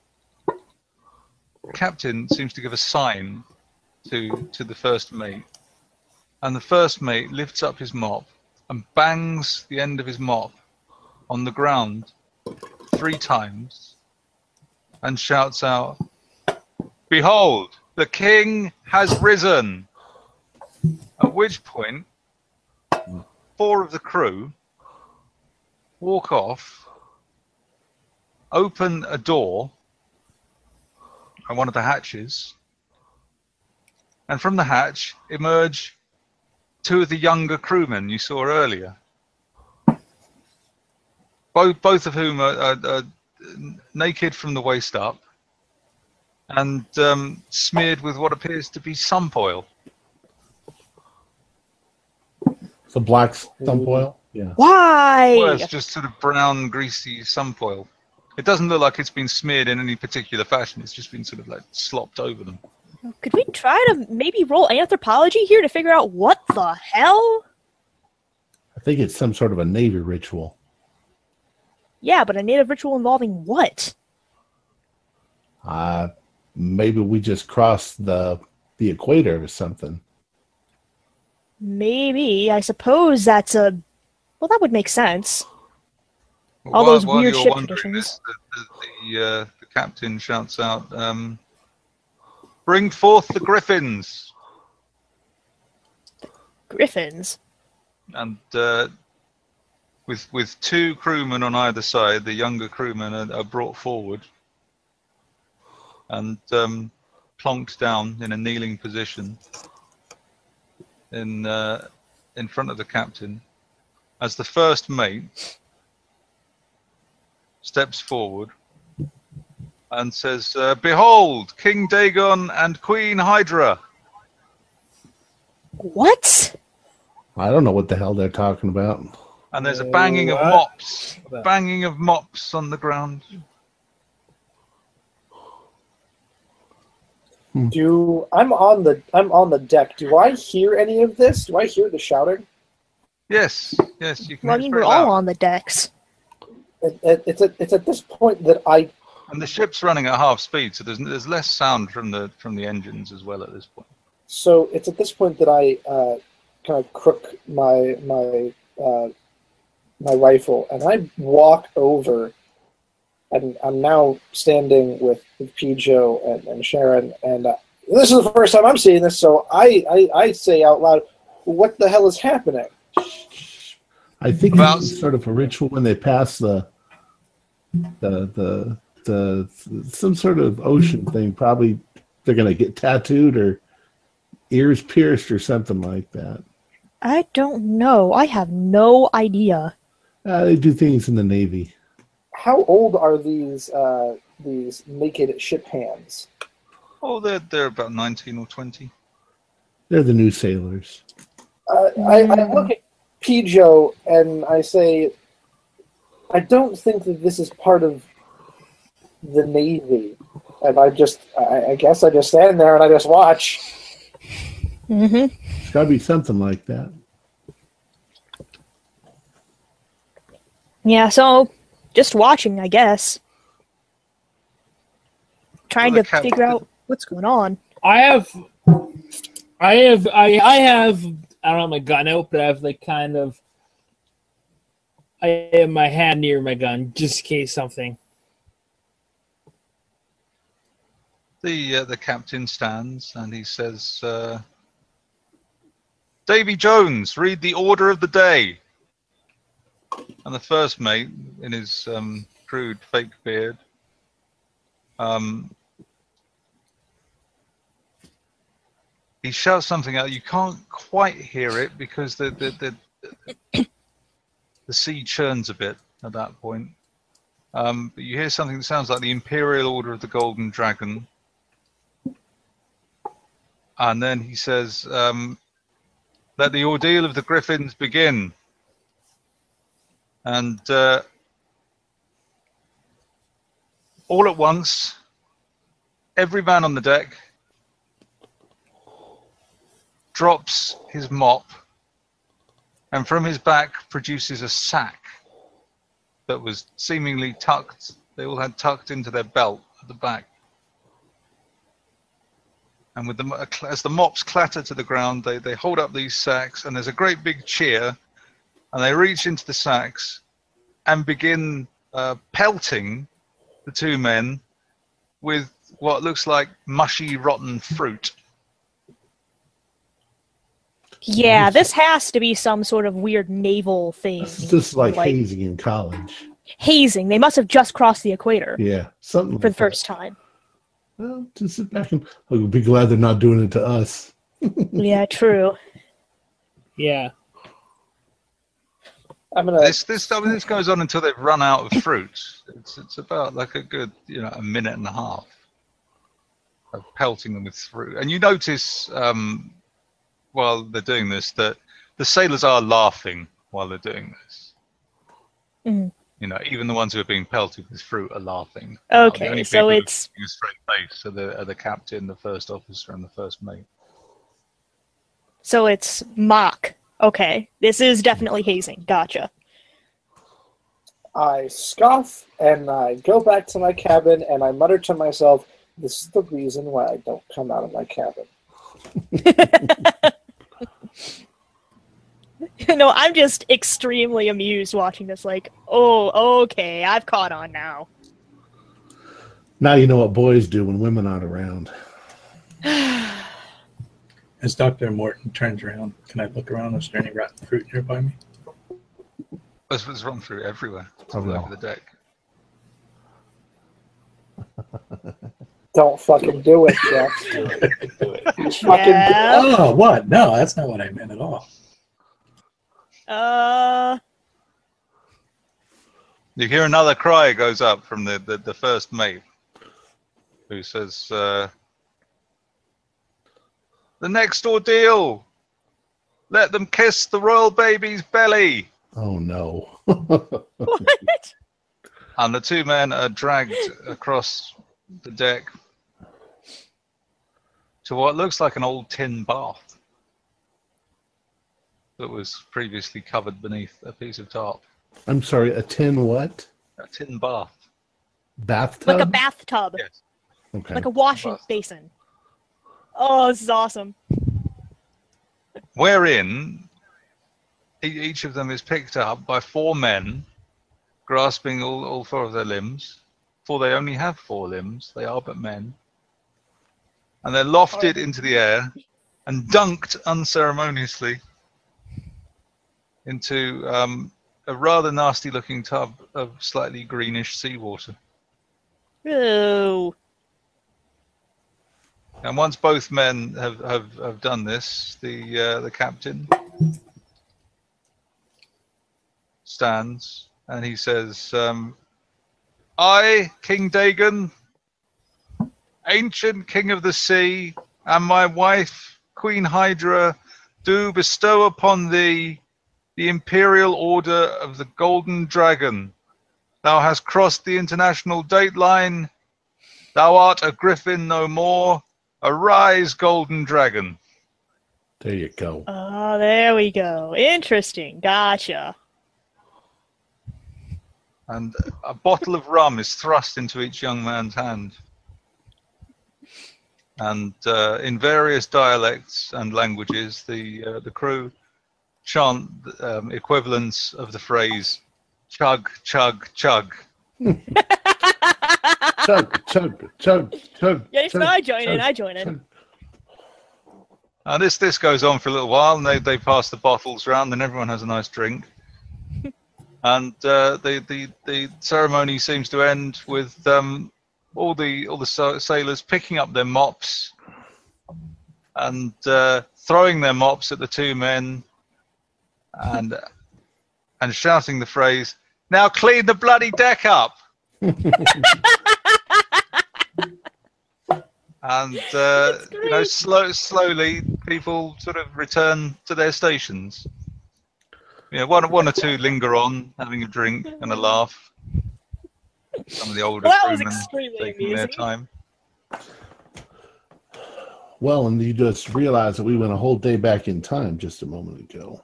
captain seems to give a sign to the first mate. And the first mate lifts up his mop and bangs the end of his mop on the ground 3 times and shouts out, "Behold, the king has risen!" At which point, 4 of the crew walk off, open a door at one of the hatches, and from the hatch emerge 2 of the younger crewmen you saw earlier. Both of whom are naked from the waist up and smeared with what appears to be sump oil. Some black stump oil? Yeah. Why? Well, it's just sort of brown, greasy sunfoil. It doesn't look like it's been smeared in any particular fashion. It's just been sort of like slopped over them. Could we try to maybe roll anthropology here to figure out what the hell? I think it's some sort of a Navy ritual. Yeah, but a native ritual involving what? Maybe we just crossed the equator or something. Maybe. I suppose that's a... Well, that would make sense. Well, All those while weird you're ship wondering traditions. this, the captain shouts out, "Bring forth the griffins!" Griffins. And with two crewmen on either side, the younger crewmen are brought forward and plonked down in a kneeling position in front of the captain, as the first mate steps forward and says, "Behold, King Dagon and Queen Hydra." What? I don't know what the hell they're talking about. And there's a banging of mops, banging of mops on the ground. I'm on the deck. Do I hear any of this? Do I hear the shouting? Yes, you can. Well, I mean, we're all on the decks. It's at this point that I. And the ship's running at half speed, so there's less sound from the engines as well at this point. So it's at this point that I kind of crook my rifle, and I walk over, and I'm now standing with Pijo and Sharon, and this is the first time I'm seeing this, so I say out loud, "What the hell is happening?" I think it's sort of a ritual when they pass the some sort of ocean thing. Probably they're going to get tattooed or ears pierced or something like that. I don't know. I have no idea. They do things in the Navy. How old are these naked ship hands? Oh, they're about 19 or 20. They're the new sailors. I look at Pijo and I say, I don't think that this is part of the Navy. And I guess I just stand there and I just watch. Mm-hmm. It's got to be something like that. Yeah, so just watching, I guess. Trying to figure out what's going on. I have I don't have my gun out, but I have I have my hand near my gun just in case something. The captain stands and he says, "Davy Jones, read the order of the day." And the first mate, in his crude fake beard, he shouts something out. You can't quite hear it because the sea churns a bit at that point. But you hear something that sounds like the Imperial Order of the Golden Dragon. And then he says, "Let the ordeal of the Griffins begin." And all at once, every man on the deck drops his mop and from his back produces a sack that was seemingly tucked. They all had tucked into their belt at the back. And with as the mops clatter to the ground, they hold up these sacks, and there's a great big cheer. And they reach into the sacks and begin pelting the two men with what looks like mushy, rotten fruit. Yeah, this has to be some sort of weird naval thing. It's just like hazing in college. Hazing. They must have just crossed the equator. Yeah, something for like the first time. Well, just sit back and we'll be glad they're not doing it to us. Yeah, true. Yeah. This goes on until they've run out of fruit. It's about like a good a minute and a half of pelting them with fruit. And you notice while they're doing this that the sailors are laughing while they're doing this. Mhm. You know, even the ones who are being pelted with fruit are laughing. Okay, The only so people it's- who are straight face are the captain, the first officer, and the first mate. So it's mock. Okay, this is definitely hazing. Gotcha. I scoff and I go back to my cabin and I mutter to myself, "This is the reason why I don't come out of my cabin." No, I'm just extremely amused watching this. Like, oh, okay, I've caught on now. Now you know what boys do when women aren't around. As Dr. Morton turns around, can I look around? Is there any rotten fruit nearby me? There's rotten fruit everywhere, all no. over the deck. Don't fucking do it, Jeff. Fucking Yeah. Oh, what? No, that's not what I meant at all. You hear another cry goes up from the first mate, who says, "The next ordeal! Let them kiss the royal baby's belly!" Oh no. What? And the two men are dragged across the deck to what looks like an old tin bath that was previously covered beneath a piece of tarp. I'm sorry, a tin what? A tin bath. Bathtub? Like a bathtub. Yes. Okay. Like a washing Bath. basin. Oh, this is awesome. Wherein each of them is picked up by four men grasping all four of their limbs, for they only have four limbs, they are but men. And they're lofted into the air and dunked unceremoniously into a rather nasty looking tub of slightly greenish seawater. Ooh. And once both men have done this, the captain stands and he says, "I, King Dagon, ancient king of the sea, and my wife, Queen Hydra, do bestow upon thee the imperial order of the Golden Dragon. Thou hast crossed the international date line. Thou art a griffin no more. Arise, Golden Dragon." There you go. Oh, there we go. Interesting. Gotcha. And a bottle of rum is thrust into each young man's hand. And in various dialects and languages, the crew chant equivalents of the phrase "chug, chug, chug." Chug, chug, chug, chug. Yes, chug, I join in. chug, I join in. chug. And this goes on for a little while, and they pass the bottles around, and everyone has a nice drink. And the ceremony seems to end with all the sailors picking up their mops and throwing their mops at the two men and shouting the phrase, "Now clean the bloody deck up!" And you know, slowly people sort of return to their stations. You know, one or two linger on, having a drink and a laugh. Some of the older Well, that was crewmen extremely taking their amusing. time. Well, and you just realized that we went a whole day back in time just a moment ago.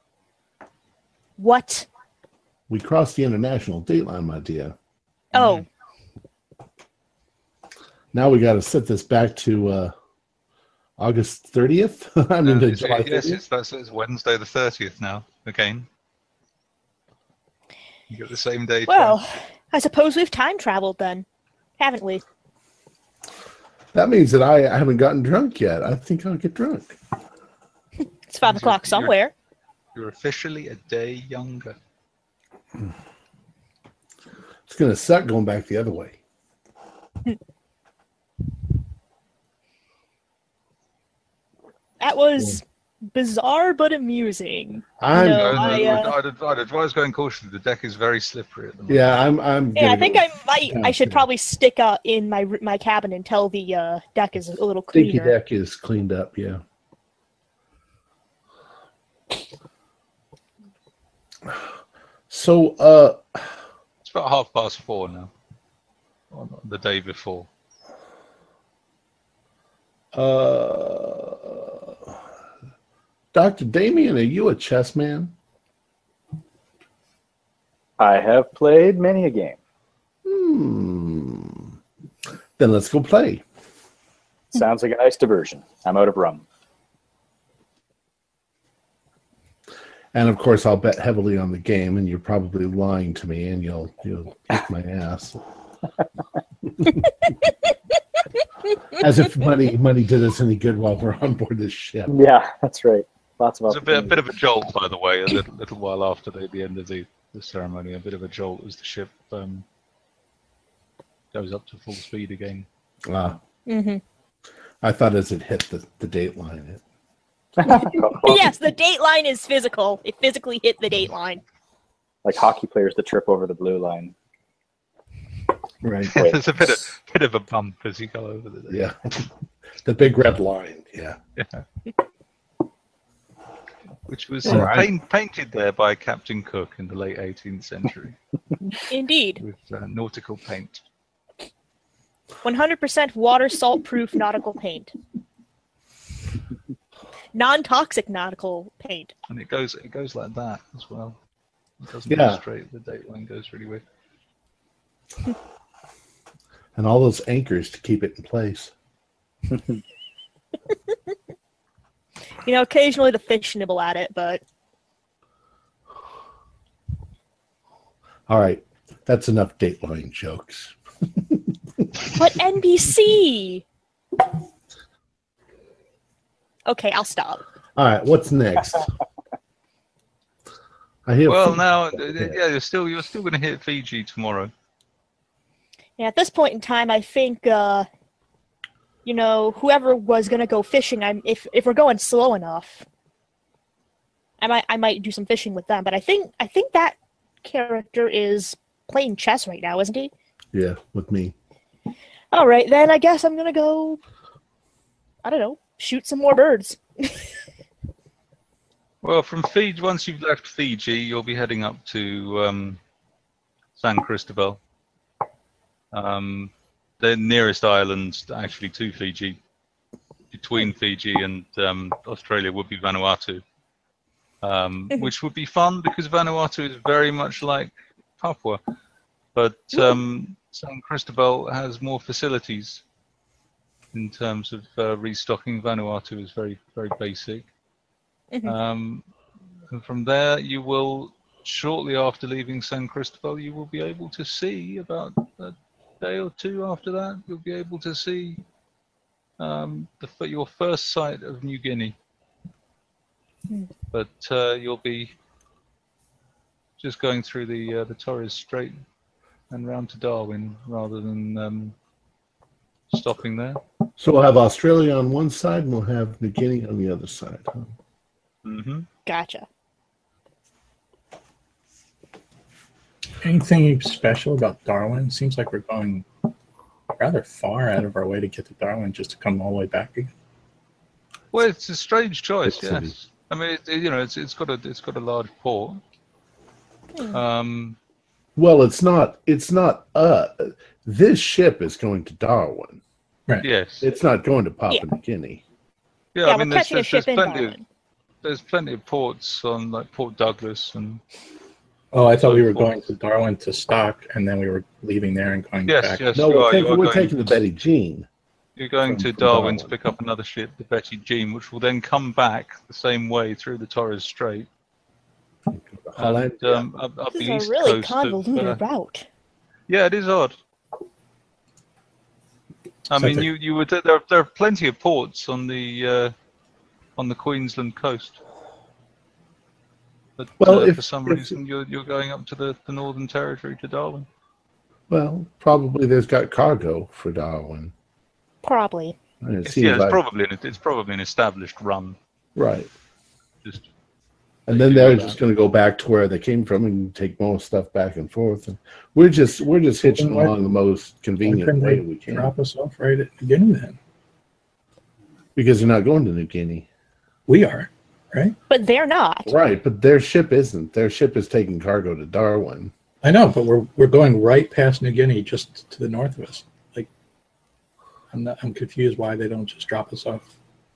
What? We crossed the international date line, my dear. Oh. Now we got to set this back to August 30th. I mean, to July 30th. It's Wednesday the 30th now, again. You get the same day. Well, I suppose we've time traveled then, haven't we? That means that I haven't gotten drunk yet. I think I'll get drunk. It's 5 o'clock somewhere. You're officially a day younger. It's going to suck going back the other way. That was bizarre but amusing. I'm No, I'd advise going cautiously. The deck is very slippery at the moment. yeah, I'm Yeah, I gonna think go I might. I should downstairs. probably stick in my cabin until the deck is a little Stinky cleaner. deck is cleaned up, yeah. So, It's about 4:30 now. On the day before. Dr. Damien, are you a chess man? I have played many a game. Then let's go play. Sounds like a nice diversion. I'm out of rum. And of course, I'll bet heavily on the game, and you're probably lying to me, and you'll kick my ass. As if money did us any good while we're on board this ship. Yeah, that's right. Lots of It was a opportunities. bit of a jolt, by the way, a little while after the end of the ceremony. A bit of a jolt as the ship goes up to full speed again. I thought as it hit the date line. Yes, the date line is physical. It physically hit the date line. Like hockey players that trip over the blue line. Right. There's a bit of a bump as you go over the Yeah. The big red line. Yeah. Which was Right. painted there by Captain Cook in the late 18th century Indeed. with nautical paint. 100% water salt-proof nautical paint. Non-toxic nautical paint. And it goes like that as well. It doesn't Yeah. go straight. The date line goes really weird. And all those anchors to keep it in place. You know, occasionally the fish nibble at it, but All right. That's enough Dateline jokes. but NBC. Okay, I'll stop. All right. What's next? I hear. Well, now, yeah, you're still going to hit Fiji tomorrow. Yeah, at this point in time, I think, you know, whoever was gonna go fishing, if we're going slow enough, I might do some fishing with them. But I think that character is playing chess right now, isn't he? Yeah, with me. All right, then I guess I'm gonna go. I don't know, shoot some more birds. Well, from Fiji, once you've left Fiji, you'll be heading up to San Cristobal. The nearest island actually to Fiji, between Fiji and Australia, would be Vanuatu, which would be fun because Vanuatu is very much like Papua, but San Cristobal has more facilities in terms of restocking. Vanuatu is very, very basic. And from there, you will, shortly after leaving San Cristobal, you will be able to see, about a day or two after that, you'll be able to see your first sight of New Guinea. But you'll be just going through the Torres Strait and round to Darwin rather than stopping there. So we'll have Australia on one side and we'll have New Guinea on the other side. Huh? Mm-hmm. Gotcha. Anything special about Darwin? Seems like we're going rather far out of our way to get to Darwin just to come all the way back again. Well, it's a strange choice, Big city. yes. I mean, it's got a large port. Well, it's not. This ship is going to Darwin. Yes. It's not going to Papua New Guinea. Yeah, Yeah, I mean, we're catching a ship in plenty Darwin. there's plenty of ports on like Port Douglas and Oh, I thought we were going to Darwin to stock, and then we were leaving there and going back. yes. No, you are. You are we're going- taking the Betty Jean. You're going to from Darwin to Darwin. pick up another ship, the Betty Jean, which will then come back the same way through the Torres Strait Holland. and up This the is east a really coast convoluted of. route. Yeah, it is odd. I mean, Sounds you would. There are plenty of ports on the Queensland coast, but Well, for some reason you're going up to the Northern Territory to Darwin. Well, probably there's got cargo for Darwin. Probably. And it It's, seems yeah, it's like, probably an established run. right. Just And then they're just going to go back to where they came from and take more stuff back and forth. And we're just hitching Why- along the most Why convenient couldn't way they we can. drop us off right at the beginning then? Because they're not going to New Guinea. We are. right? But they're not. Right, but their ship isn't. Their ship is taking cargo to Darwin. I know, but we're going right past New Guinea, just to the north of us. Like, I'm confused why they don't just drop us off.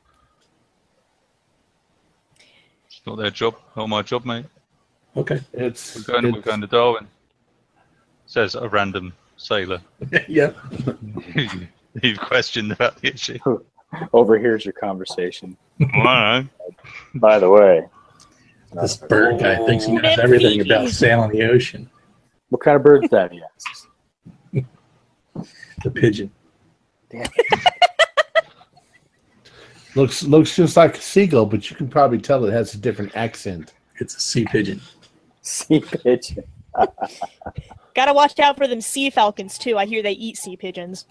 It's not their job. Not my job, mate. Okay. We're going to Darwin. Says a random sailor. Yeah. You've questioned about the issue. Overhears your conversation. Alright. By the way, This bird guy thinks he knows everything about sailing the ocean. what kind of bird's that? He asks. The pigeon. Damn. Looks just like a seagull, but you can probably tell it has a different accent. It's a sea pigeon. Sea pigeon. Gotta watch out for them sea falcons, too. I hear they eat sea pigeons.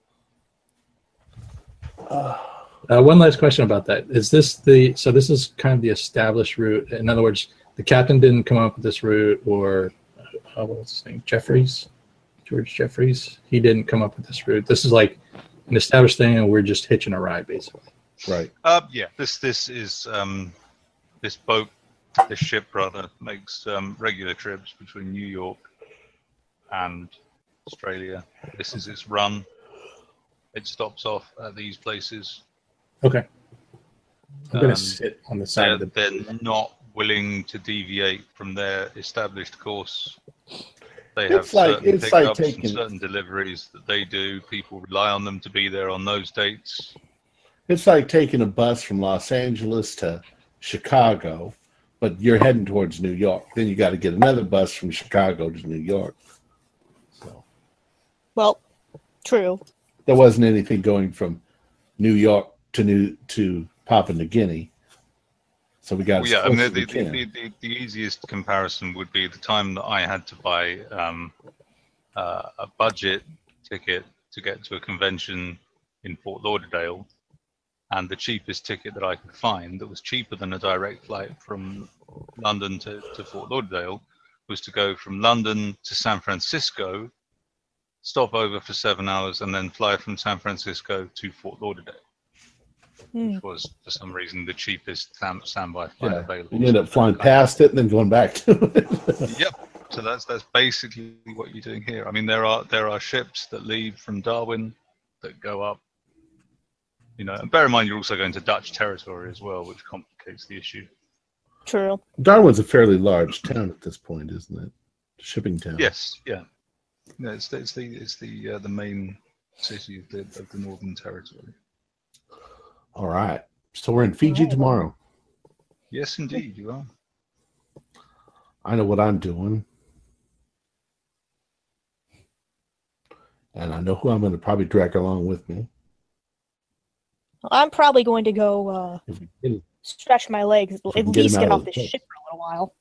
One last question about that. Is this so this is kind of the established route? In other words, the captain didn't come up with this route, or what was his name? George Jeffries. He didn't come up with this route. This is like an established thing, and we're just hitching a ride, basically. Right. Yeah. This is this boat, this ship rather, makes regular trips between New York and Australia. This is its run. It stops off at these places. Okay. I'm going to sit on the side of the They're not willing to deviate from their established course. They have certain pickups and certain deliveries that they do. People rely on them to be there on those dates. It's like taking a bus from Los Angeles to Chicago, but you're heading towards New York. Then you got to get another bus from Chicago to New York. So Well, true. there wasn't anything going from New York to Papua New Guinea. So we got. Well, yeah, I mean, the easiest comparison would be the time that I had to buy a budget ticket to get to a convention in Fort Lauderdale, and the cheapest ticket that I could find that was cheaper than a direct flight from London to Fort Lauderdale was to go from London to San Francisco, stop over for 7 hours, and then fly from San Francisco to Fort Lauderdale. Which was, for some reason, the cheapest standby flight available. You end up flying past it and then going back to it. Yep. So that's basically what you're doing here. I mean, there are ships that leave from Darwin that go up. You know, and bear in mind you're also going to Dutch territory as well, which complicates the issue. True. Darwin's a fairly large town at this point, isn't it? Shipping town. Yes. Yeah. No, it's the main city of the Northern Territory. All right. So we're in Fiji tomorrow. Yes, indeed, you are. I know what I'm doing. And I know who I'm going to probably drag along with me. I'm probably going to go stretch my legs, at least get off this ship for a little while.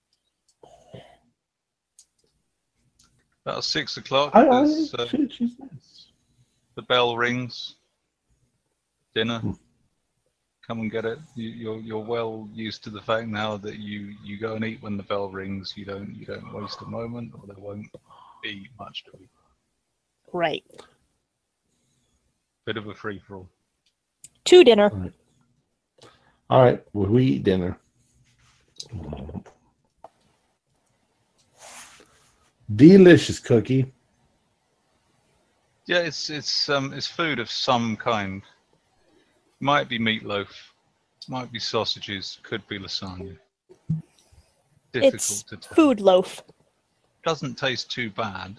About 6 o'clock, She's nice. the bell rings. Dinner. Come and get it. You're well used to the fact now that you go and eat when the bell rings. You don't waste a moment, or there won't be much to eat. Right. Bit of a free for all. To dinner. All right. We eat dinner. Delicious cookie. Yeah, it's food of some kind. Might be meatloaf, might be sausages, could be lasagna. Difficult It's to tell. food loaf. Doesn't taste too bad.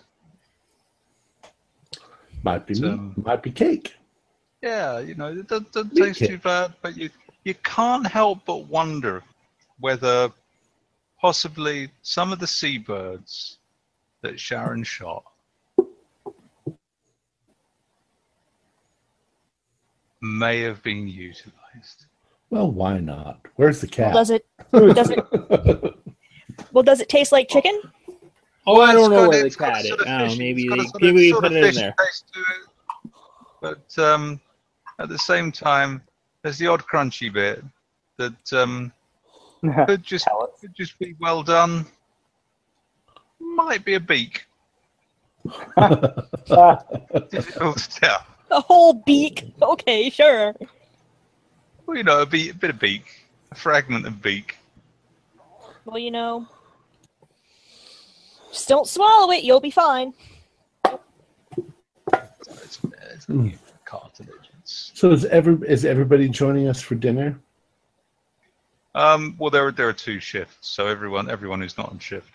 Might be cake. Yeah, you know, it doesn't taste too bad, but you can't help but wonder whether possibly some of the seabirds that Sharon shot may have been utilized. Well, why not? Where's the cat? Does it taste like chicken? Oh, I don't know It's where got the cat is. sort of I don't know, fishy- maybe it's got a they sort of- maybe we sort put of it in fishy there. taste to it. But at the same time, there's the odd crunchy bit that could just be well done. Might be a beak. Difficult to tell. A whole beak. Okay, sure. Well, you know, a bit of beak. A fragment of beak. Well, you know, just don't swallow it. You'll be fine. It's only cartilage. So is everybody joining us for dinner? Well, there are 2 shifts, so everyone who's not on shift.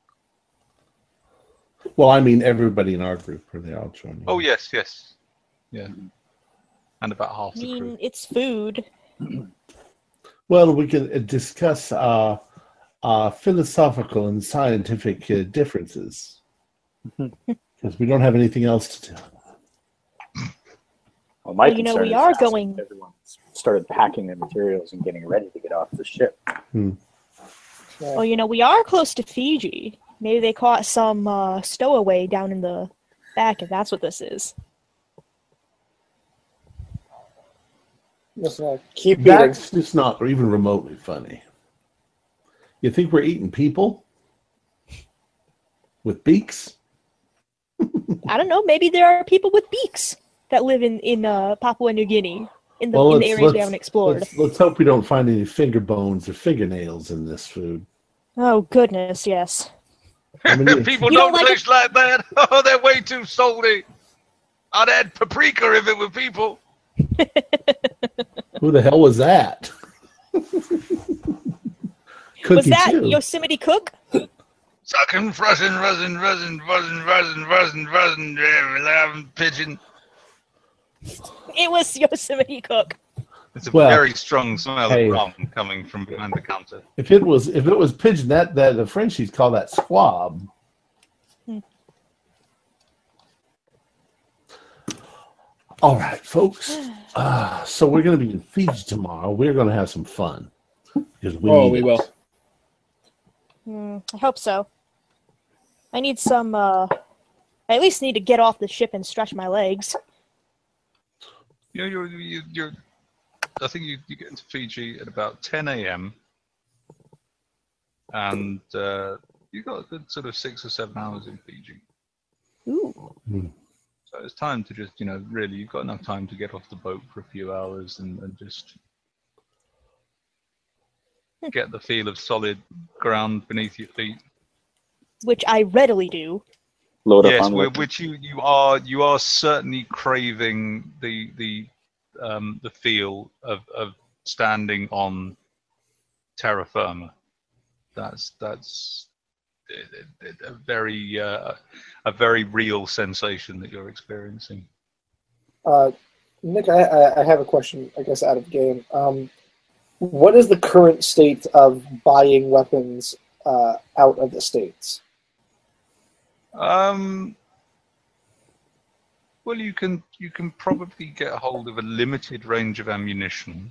Well, I mean everybody in our group. Are they all joining? Oh yes, yeah, and about half I the crew. mean, it's food. Well, we can discuss philosophical and scientific differences because we don't have anything else to do. Well, my Well, you know, concern we is are that going- Everyone started packing their materials and getting ready to get off the ship. Well, you know, we are close to Fiji. Maybe they caught some stowaway down in the back, if that's what this is. Just keep eating. That's just not even remotely funny. You think we're eating people with beaks? I don't know. Maybe there are people with beaks that live in Papua New Guinea, in the areas we haven't explored. Let's hope we don't find any finger bones or fingernails in this food. Oh, goodness, yes. I mean, People You don't don't like taste like that. Oh, they're way too salty. I'd add paprika if it were people. who the hell was that? Cookie Was that too. Yosemite Cook? Sucking, fussing, fuzzing, pigeon. It was Yosemite Cook. It's a Well, very strong smell hey. of rum coming from behind the counter. If it was pigeon, that the Frenchies call that squab. All right, folks. So we're going to be in Fiji tomorrow. We're going to have some fun because we need it. will. I hope so. I need some, I at least need to get off the ship and stretch my legs. You know, you're I think you get into Fiji at about 10 a.m. and you got a good sort of 6 or 7 hours in Fiji. Ooh. So it's time to just, really, you've got enough time to get off the boat for a few hours and just get the feel of solid ground beneath your feet. Which I readily do. Load up Yes, on liquor. which you are certainly craving the feel of standing on terra firma. That's a very real sensation that you're experiencing. Nick, I have a question, I guess, out of game. What is the current state of buying weapons out of the States? Well, you can probably get a hold of a limited range of ammunition.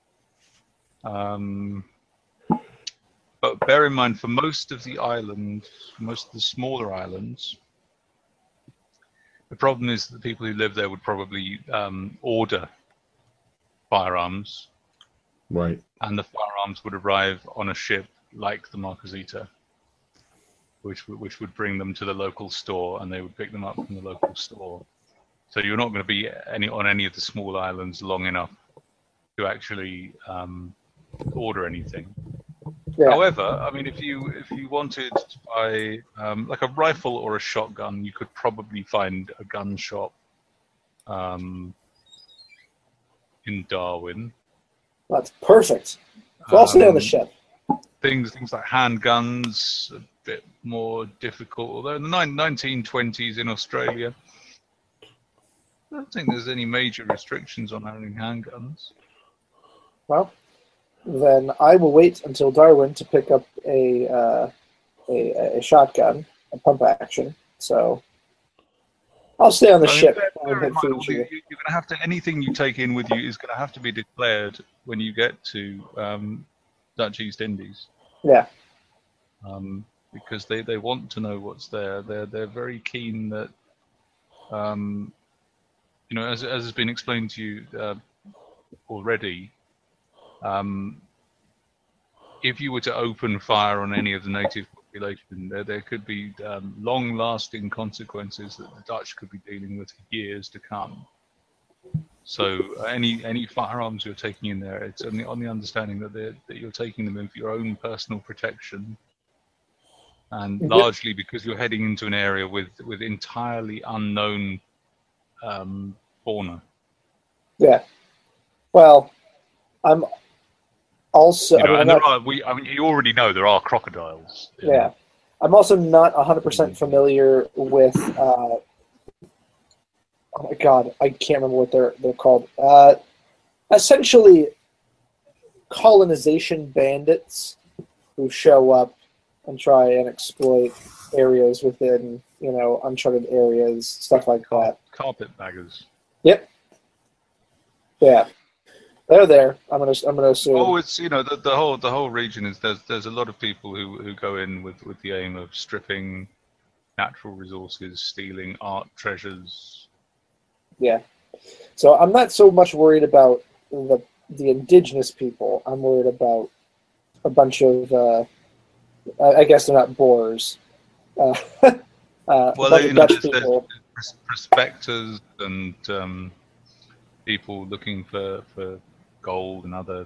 But bear in mind, for most of the islands, most of the smaller islands, the problem is that the people who live there would probably order firearms, Right. and the firearms would arrive on a ship like the Marquesita, which would bring them to the local store, and they would pick them up from the local store. So you're not going to be on any of the small islands long enough to actually order anything. Yeah. However, I mean, if you wanted to buy like a rifle or a shotgun, you could probably find a gun shop in Darwin. That's perfect. So I'll stay on the ship. Things like handguns, a bit more difficult. Although in the 1920s in Australia, I don't think there's any major restrictions on owning handguns. Well, then I will wait until Darwin to pick up a shotgun, a pump action. So I'll stay on the ship. Bear in mind, you're going to have to, anything you take in with you is going to have to be declared when you get to Dutch East Indies. Yeah. Because they want to know what's there. They're very keen that, as has been explained to you already, if you were to open fire on any of the native population, there could be long-lasting consequences that the Dutch could be dealing with for years to come. So any firearms you're taking in there, it's only on the understanding that you're taking them in for your own personal protection, and largely because you're heading into an area with entirely unknown fauna. Yeah. Well, I'm also. You know, I mean, and you already know there are crocodiles. Yeah. I'm also not 100% familiar with. Oh my god, I can't remember what they're called. Essentially, colonization bandits who show up and try and exploit areas within, uncharted areas, stuff like that. Carpetbaggers. Yep. Yeah. They're there. I'm gonna assume. Oh, it's the whole region is there's a lot of people who go in with the aim of stripping natural resources, stealing art treasures. Yeah. So I'm not so much worried about the indigenous people. I'm worried about a bunch of I guess they're not boars. Well, Dutch people. there's prospectors and people looking for gold and other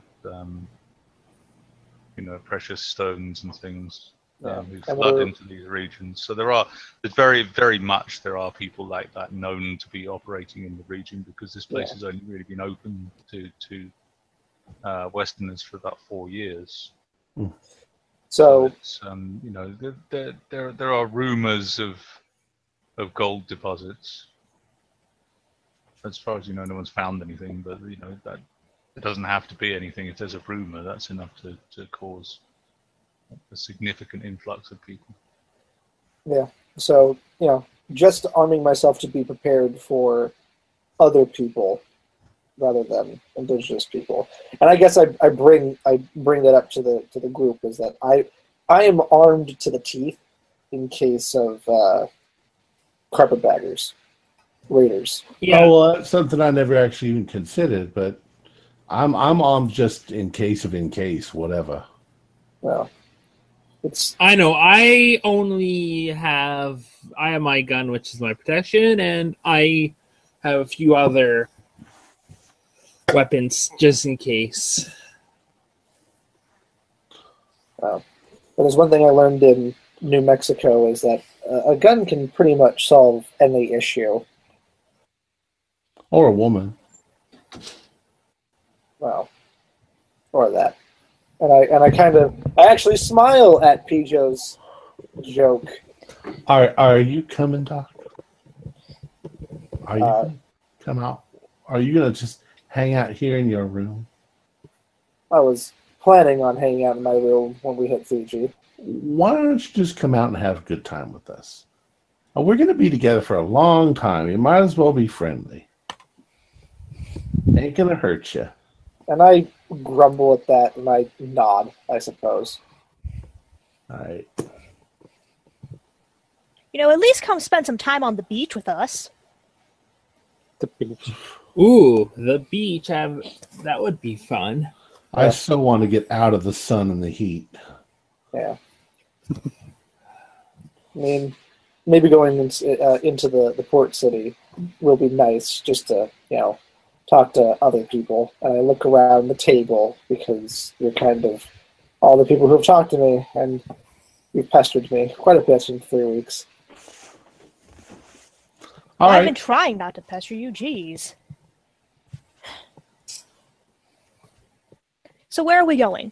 precious stones and things who flood into these regions. So there's very, very much there are people like that known to be operating in the region, because this place has only really been open to Westerners for about 4 years. So it's, there are rumors of gold deposits. As far as no one's found anything, but that it doesn't have to be anything. If there's a rumor, that's enough to cause a significant influx of people. Yeah. So just arming myself to be prepared for other people rather than indigenous people. And I guess I bring that up to the group, is that I am armed to the teeth in case of carpetbaggers, raiders. Yeah. Oh, well, that's something I never actually even considered, but I'm armed just in case, whatever. Well, I know. I have my gun, which is my protection, and I have a few other weapons just in case. Well, there's one thing I learned in New Mexico, is that a gun can pretty much solve any issue. Or a woman. Well, or that. And I actually smile at Pijo's joke. Are you coming, Doc? Are you gonna come out? Are you gonna just hang out here in your room? I was planning on hanging out in my room when we hit Fiji. Why don't you just come out and have a good time with us? We're gonna be together for a long time. You might as well be friendly. Ain't gonna hurt you. And I grumble at that, and I nod, I suppose. All right. At least come spend some time on the beach with us. The beach. Ooh, the beach. That would be fun. I so want to get out of the sun and the heat. Yeah. I mean, maybe going into the port city will be nice, just to, talk to other people. And I look around the table, because you're kind of all the people who have talked to me, and you've pestered me quite a bit in 3 weeks. All I've right. been trying not to pester you, geez. So where are we going?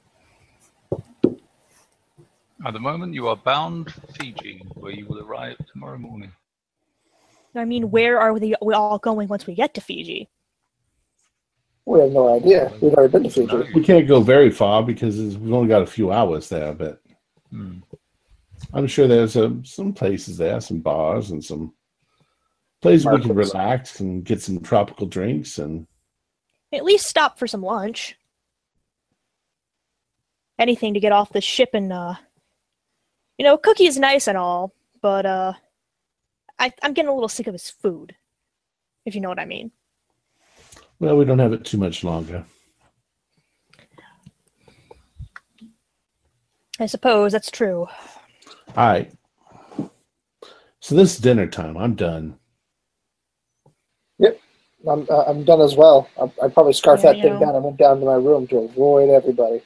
At the moment, you are bound for Fiji, where you will arrive tomorrow morning. I mean, where are we all going once we get to Fiji? We have no idea. We've never been to Fiji. We can't go very far because we've only got a few hours there, but I'm sure there's some places there, some bars and some places we can relax and get some tropical drinks and At least stop for some lunch. Anything to get off the ship and, Cookie is nice and all, but I'm getting a little sick of his food, if you know what I mean. well, we don't have it too much longer. I suppose that's true. All right. So this is dinner time. I'm done. Yep. I'm done as well. I probably scarfed Yeah, that thing down and went down to my room to avoid everybody.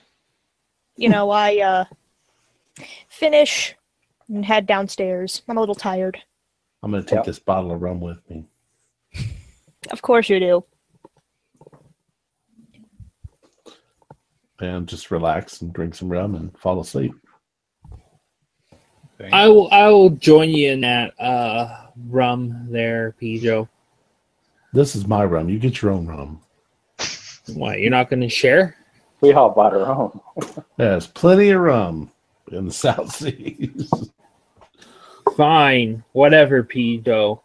I finish and head downstairs. I'm a little tired. I'm going to take this bottle of rum with me. Of course you do. And just relax and drink some rum and fall asleep. Okay. I will join you in that rum there, Pijo. This is my rum. You get your own rum. What, you're not going to share? We all bought our own. There's plenty of rum in the South Seas. Fine. Whatever, Pijo.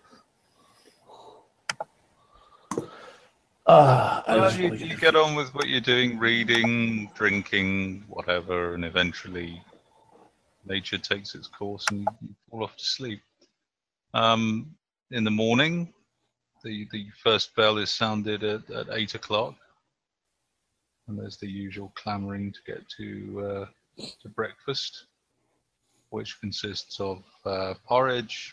You get on with what you're doing, reading, drinking, whatever, and eventually nature takes its course and you fall off to sleep. In the morning, the first bell is sounded at 8 o'clock, and there's the usual clamoring to get to breakfast, which consists of porridge,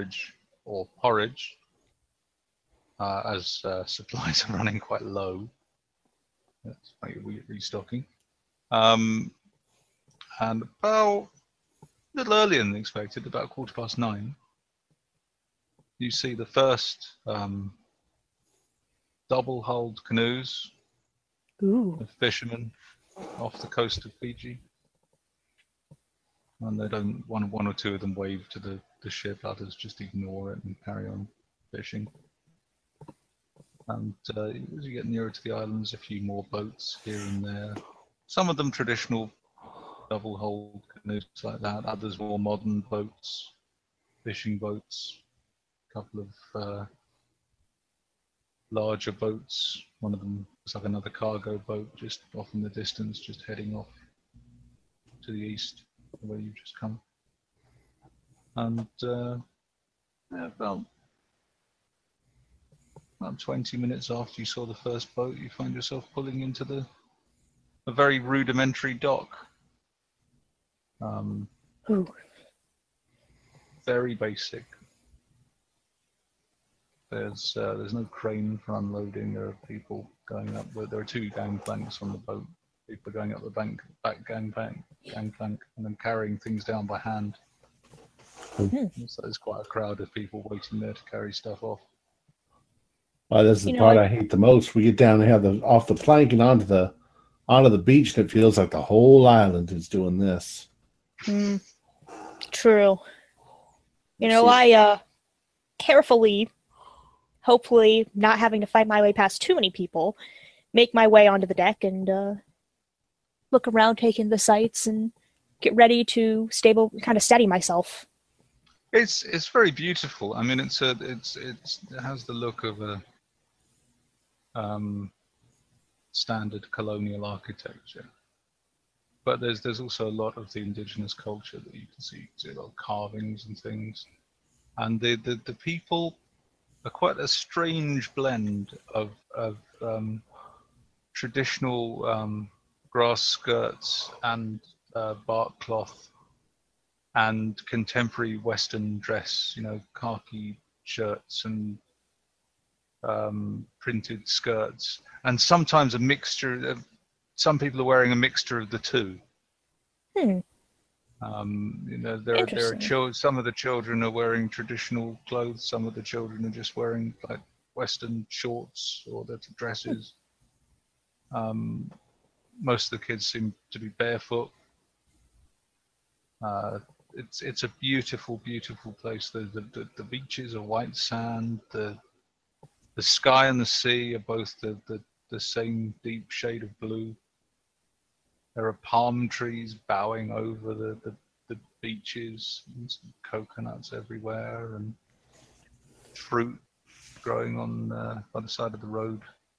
as supplies are running quite low. That's why you're restocking. And about a little earlier than expected, about 9:15, you see the first double-hulled canoes of fishermen off the coast of Fiji. And they don't, one or two of them wave to the ship, others just ignore it and carry on fishing. And as you get nearer to the islands, a few more boats here and there. Some of them traditional double-hulled canoes like that, others more modern boats, fishing boats, a couple of larger boats. One of them looks like another cargo boat just off in the distance, just heading off to the east, where you've just come. And about 20 minutes after you saw the first boat, you find yourself pulling into a very rudimentary dock. Very basic. There's no crane for unloading. There are people going up. There are 2 gangplanks on the boat. People are going up the back gangplank, and then carrying things down by hand. So there's quite a crowd of people waiting there to carry stuff off. Well, this is the part I hate the most. We get down and have off the plank and onto the beach, and it feels like the whole island is doing this. True. I carefully, hopefully not having to fight my way past too many people, make my way onto the deck and look around, take in the sights, and get ready to kind of steady myself. It's very beautiful. I mean, it has the look of a standard colonial architecture, but there's also a lot of the indigenous culture that you can see. You can see a lot of carvings and things, and the people are quite a strange blend of traditional grass skirts and bark cloth and contemporary Western dress, khaki shirts and printed skirts, and sometimes a mixture of. Some people are wearing a mixture of the two. There are some of the children are wearing traditional clothes. Some of the children are just wearing like Western shorts or their dresses. Most of the kids seem to be barefoot. It's a beautiful, beautiful place. The beaches are white sand. The sky and the sea are both the same deep shade of blue. There are palm trees bowing over the beaches, and some coconuts everywhere, and fruit growing on by the side of the road,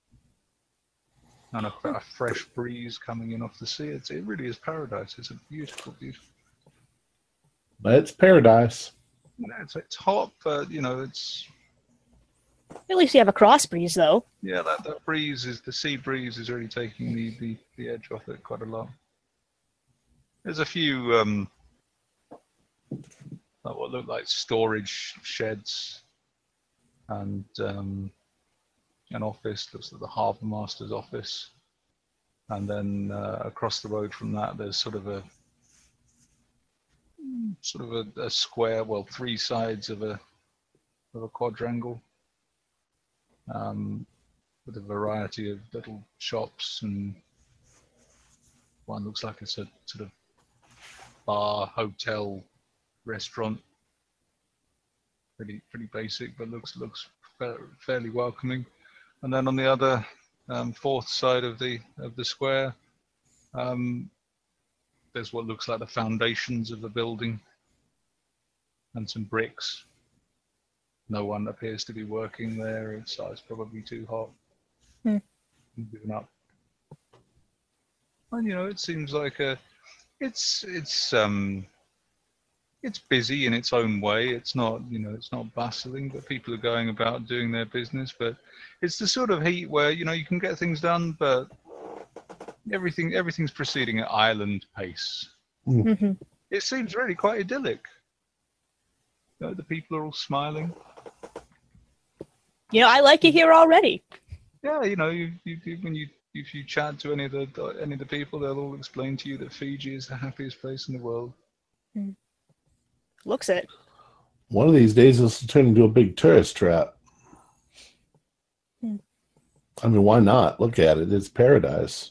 and a fresh breeze coming in off the sea. It really is paradise. It's a beautiful, beautiful. It's paradise. It's hot, but it's. At least you have a cross breeze, though. Yeah, that breeze the sea breeze is really taking the edge off it quite a lot. There's a few what look like storage sheds and an office. Looks like the harbour master's office. And then across the road from that, there's sort of a square, well, 3 sides of a quadrangle, with a variety of little shops, and one looks like it's a sort of bar, hotel, restaurant. Pretty basic, but looks fairly welcoming. And then on the other 4th side of the square, there's what looks like the foundations of the building and some bricks. No one appears to be working there. It's probably too hot. Given up. And it seems like it's busy in its own way. It's not it's not bustling, but people are going about doing their business. But it's the sort of heat where you can get things done, but everything's proceeding at island pace. Mm-hmm. It seems really quite idyllic. The people are all smiling. I like it here already. Yeah, if you chat to any of the people, they'll all explain to you that Fiji is the happiest place in the world. Looks it. One of these days, this will turn into a big tourist trap. I mean, why not? Look at it. It's paradise.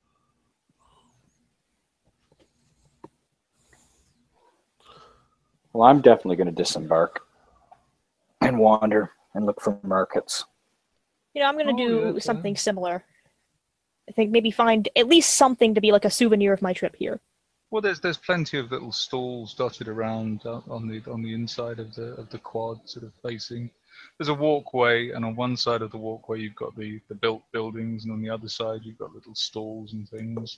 Well, I'm definitely going to disembark and wander and look for markets. I'm going to do something similar. I think maybe find at least something to be like a souvenir of my trip here. Well, there's plenty of little stalls dotted around on the inside of the quad, sort of facing. There's a walkway, and on one side of the walkway you've got the built buildings, and on the other side you've got little stalls and things.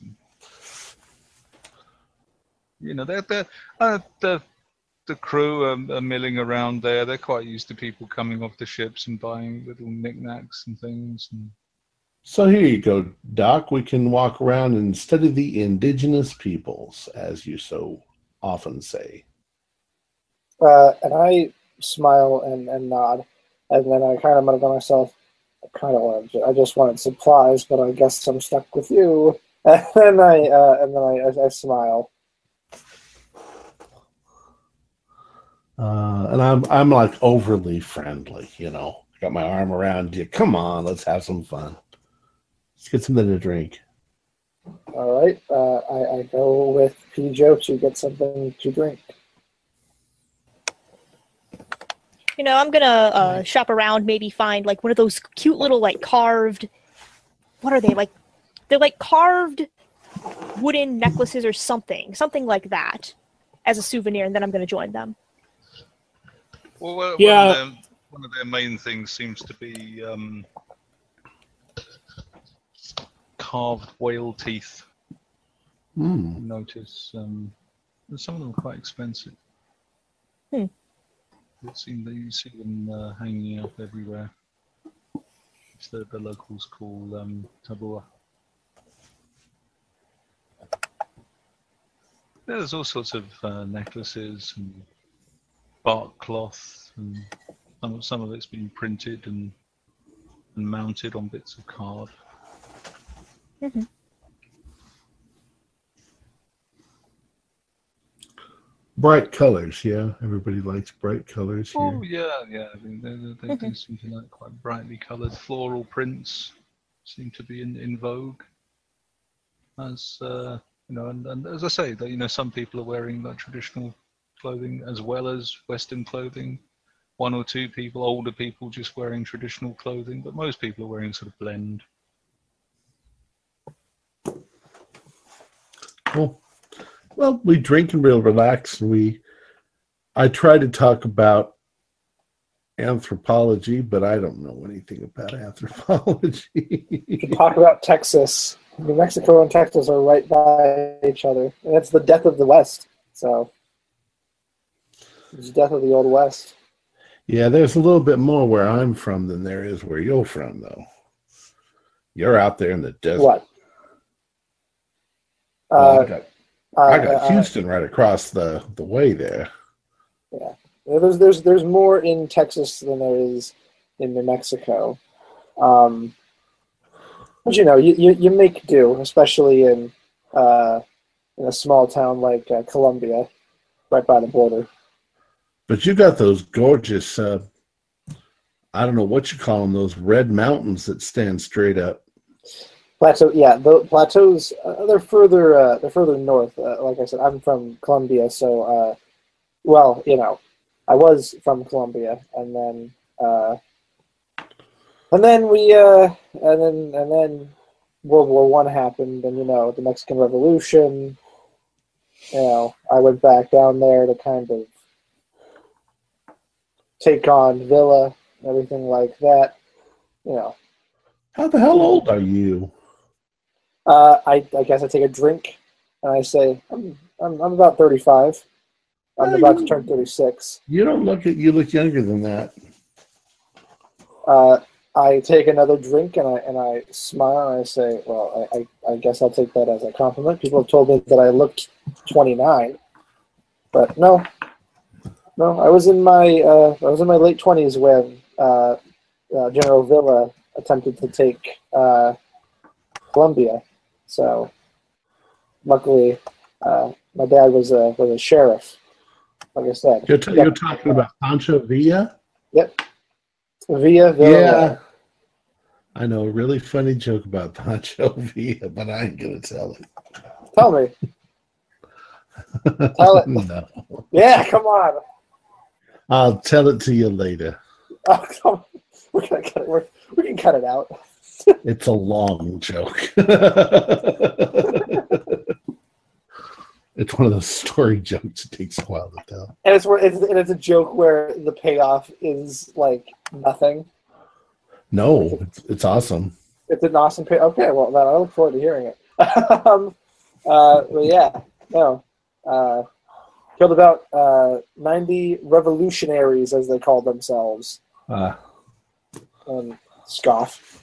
And, the crew are milling around there. They're quite used to people coming off the ships and buying little knickknacks and things. So here you go, Doc. We can walk around and study the indigenous peoples, as you so often say. And I smile and nod, and then I kind of mutter to myself, I just wanted supplies, but I guess I'm stuck with you. And then I smile. And I'm like overly friendly, I got my arm around you. Come on, let's have some fun. Let's get something to drink. All right. I go with P. Joe to get something to drink. I'm gonna shop around, maybe find like one of those cute little like carved. What are they like? They're like carved wooden necklaces or something like that, as a souvenir, and then I'm gonna join them. Well, one of their main things seems to be carved whale teeth. Notice some of them are quite expensive. You see them hanging up everywhere. It's the locals call tabua. There's all sorts of necklaces and bark cloth, and some of it's been printed and mounted on bits of card. Bright colors, yeah. Everybody likes bright colors here. Oh yeah. I mean, they do seem to like quite brightly coloured floral prints. Seem to be in vogue. As and as I say, that some people are wearing like traditional clothing as well as Western clothing. One or two people, older people, just wearing traditional clothing, but most people are wearing sort of blend. Cool. Well, we drink and we'll relax, and I try to talk about anthropology, but I don't know anything about anthropology. We talk about Texas. New Mexico and Texas are right by each other, and it's the death of the West. So it's the death of the Old West. Yeah, there's a little bit more where I'm from than there is where you're from, though. You're out there in the desert. What? I got Houston right across the way there. Yeah, there's more in Texas than there is in New Mexico. But you make do, especially in a small town like Columbia, right by the border. But you got those gorgeous, I don't know what you call them, those red mountains that stand straight up. Plateau, yeah, the plateaus they're further north. Like I said, I'm from Columbia, so I was from Columbia, and then World War One happened, and the Mexican Revolution. I went back down there to kind of take on Villa, everything like that. How the hell old are you? I guess I take a drink and I say I'm about 35. I'm about to turn 36. You don't look you look younger than that. I take another drink and I smile and I say, well, I guess I'll take that as a compliment. People have told me that I looked 29, but no, I was in my late 20s when General Villa attempted to take Columbia. So luckily, my dad was a sheriff. Like I said, You're talking about Pancho Villa? Yep. Villa. Yeah. I know a really funny joke about Pancho Villa, but I ain't gonna tell it. Tell me. Tell it. No. Yeah, come on. I'll tell it to you later. Oh, come on. We're gonna cut it. We can cut it out. It's a long joke. It's one of those story jokes. It takes a while to tell. And it's a joke where the payoff is like nothing. No, it's awesome. It's an awesome payoff. Okay, well, then I look forward to hearing it. But yeah, no. Killed about 90 revolutionaries, as they called themselves. Scoff.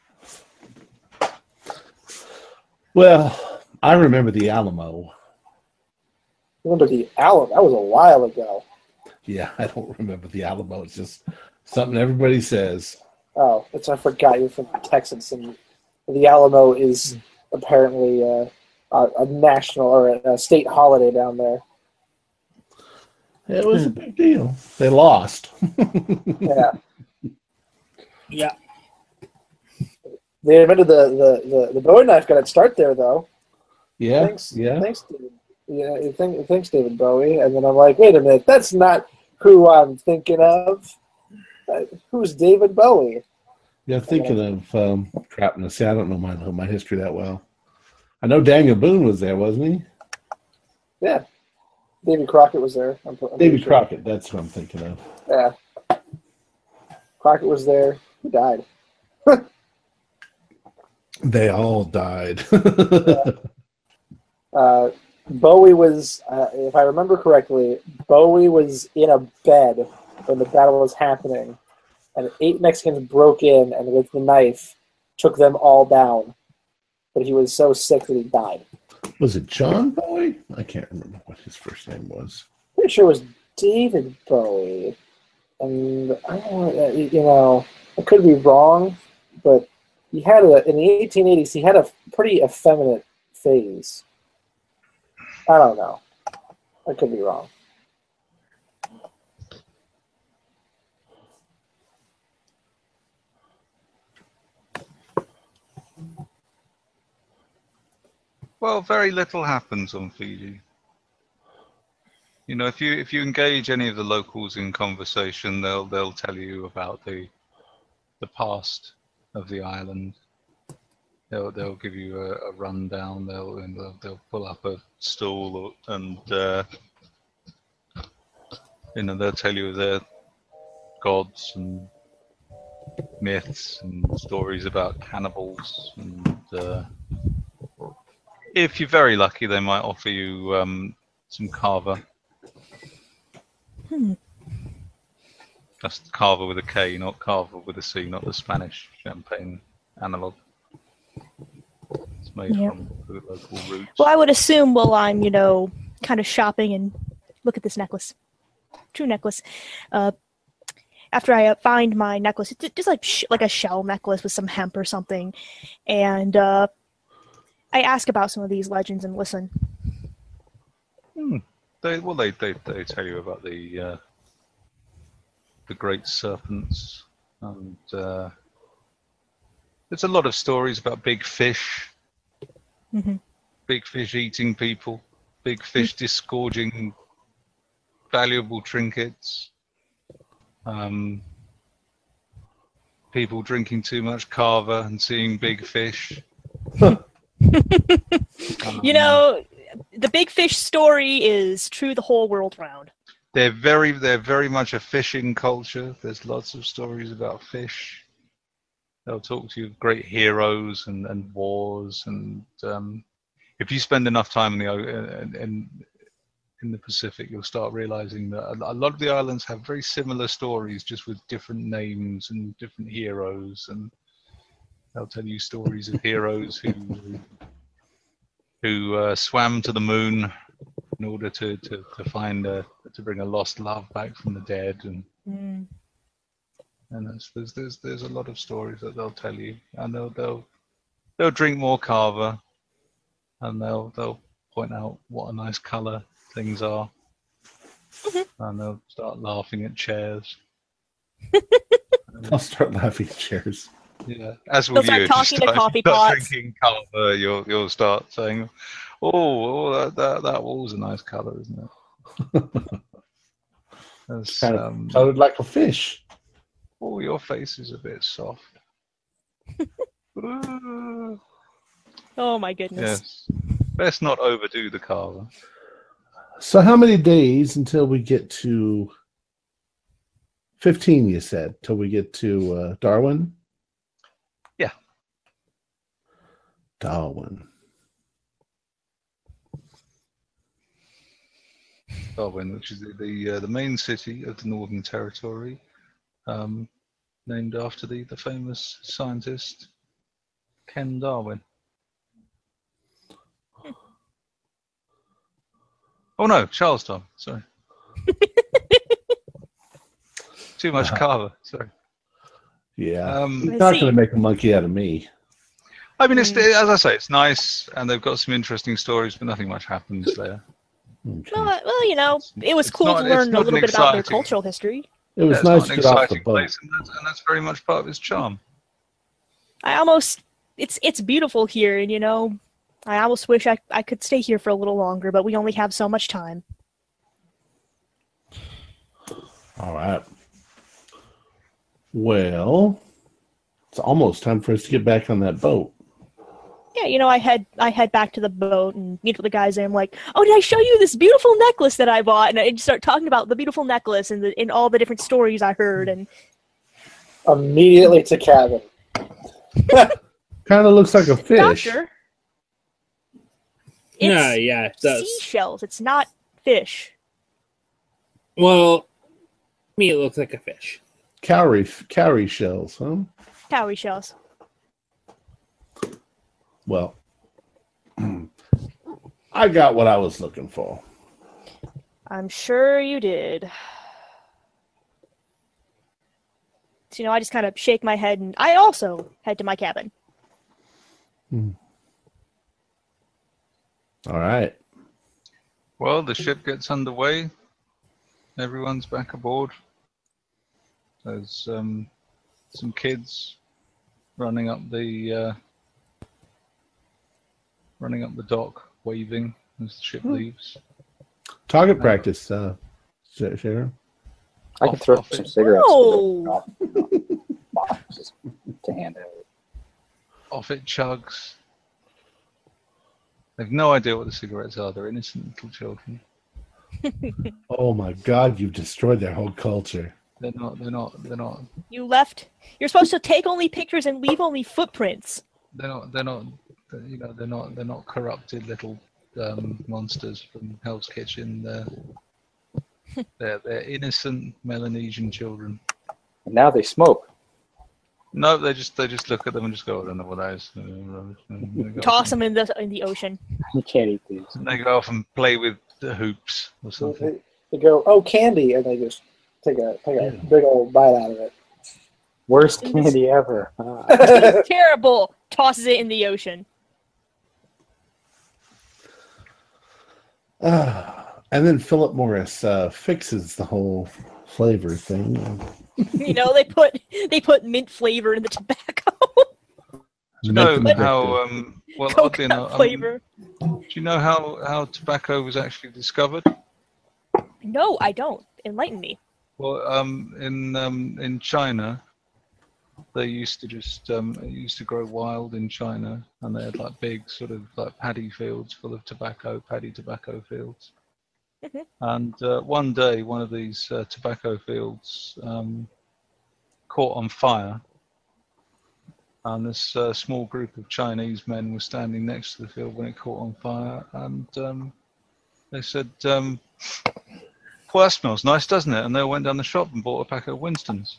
Well, I remember the Alamo. Remember the Alamo? That was a while ago. Yeah, I don't remember the Alamo. It's just something everybody says. Oh, I forgot you're from Texas, and the Alamo is apparently a national or a state holiday down there. It was a big deal. They lost. Yeah. Yeah. They invented the Bowie knife. Got its start there, though. Yeah. Thanks, David. Yeah, thanks, David Bowie. And then I'm like, wait a minute, that's not who I'm thinking of. Who's David Bowie? Yeah, thinking of crap. See, I don't know my history that well. I know Daniel Boone was there, wasn't he? Yeah. Davy Crockett was there. I'm Davy Crockett, that's what I'm thinking of. Yeah. Crockett was there. He died. They all died. Bowie was, if I remember correctly, Bowie was in a bed when the battle was happening, and 8 Mexicans broke in and with the knife took them all down. But he was so sick that he died. Was it John Bowie? I can't remember what his first name was. Pretty sure it was David Bowie. And I don't know, I could be wrong, but he had in the 1880s, he had a pretty effeminate phase. I don't know. I could be wrong. Well, very little happens on Fiji. You know, if you engage any of the locals in conversation, they'll tell you about the past of the island. They'll give you a rundown. They'll pull up a stool and they'll tell you their gods and myths and stories about cannibals. And if you're very lucky, they might offer you some kava. That's kava with a K, not kava with a C, not the Spanish champagne analog. It's made from the local roots. Well, I would assume while I'm, kind of shopping and look at this necklace. True necklace. after I find my necklace, it's just like a shell necklace with some hemp or something, and I ask about some of these legends and listen. They tell you about the great serpents, and there's a lot of stories about big fish, big fish eating people, big fish disgorging valuable trinkets, people drinking too much kava and seeing big fish. You know, the big fish story is true the whole world round. They're very much a fishing culture. There's lots of stories about fish. They'll talk to you of great heroes and wars, and if you spend enough time in the Pacific, you'll start realizing that a lot of the islands have very similar stories, just with different names and different heroes, and they'll tell you stories of heroes who swam to the moon in order to bring a lost love back from the dead, and there's a lot of stories that they'll tell you, and they'll drink more kava, and they'll point out what a nice color things are, and they'll start laughing at chairs. I'll start laughing at chairs. Yeah, as will They'll you. start talking to coffee pots. Drinking kava, you'll start saying, "Oh, that wall's a nice color, isn't it?" Kind of sounded like a fish. Oh, your face is a bit soft. Oh my goodness. Yes, best not overdo the kava. So how many days until we get to 15, you said, till we get to Darwin? Yeah. Darwin, which is the main city of the Northern Territory, named after the famous scientist Ken Darwin. Oh no, Charles Darwin. Sorry. Too much kava. Sorry. Yeah, you're not going to make a monkey out of me. I mean, as I say, it's nice, and they've got some interesting stories, but nothing much happens there. Okay. Well, you know, it was cool to learn a little bit about their cultural history. It was nice to get off the boat. Place, and that's very much part of its charm. It's beautiful here, and you know, I almost wish I could stay here for a little longer, but we only have so much time. All right. Well, it's almost time for us to get back on that boat. Yeah, you know, I head back to the boat and meet with the guys, and I'm like, "Oh, did I show you this beautiful necklace that I bought?" And I just start talking about the beautiful necklace and all the different stories I heard, and immediately to cabin. Kind of looks like a fish. Doctor, Yeah, it does. Seashells. It's not fish. Well, to me, it looks like a fish. Cowrie shells, huh? Cowrie shells. Well, I got what I was looking for. I'm sure you did. So, you know, I just kind of shake my head, and I also head to my cabin. All right. Well, the ship gets underway. Everyone's back aboard. There's some kids running up the dock, waving as the ship leaves. Target practice, Sharon. I can throw some cigarettes Whoa. boxes to hand out. Off it chugs. They've no idea what the cigarettes are. They're innocent little children. Oh my God! You've destroyed their whole culture. They're not. You left. You're supposed to take only pictures and leave only footprints. They're not. You know, they're not corrupted little monsters from Hell's Kitchen. They're innocent Melanesian children. And now they smoke. No, they just look at them and just go, "I don't know what that is." And Toss them in the ocean. You can't eat these. they go off and play with the hoops or something. They go, "Oh, candy," and they just take a big old bite out of it. Worst candy ever. It's terrible. Tosses it in the ocean. And then Philip Morris fixes the whole flavor thing. You know, they put mint flavor in the tobacco. Do you know how well, oddly enough, flavor. Do you know how tobacco was actually discovered? No, I don't. Enlighten me. Well, in China, they used to just it used to grow wild in China, and they had like big sort of like paddy fields full of paddy tobacco fields. And one day, one of these tobacco fields caught on fire, and this small group of Chinese men were standing next to the field when it caught on fire, and they said, "Well, that smells nice, doesn't it?" And they went down the shop and bought a pack of Winstons.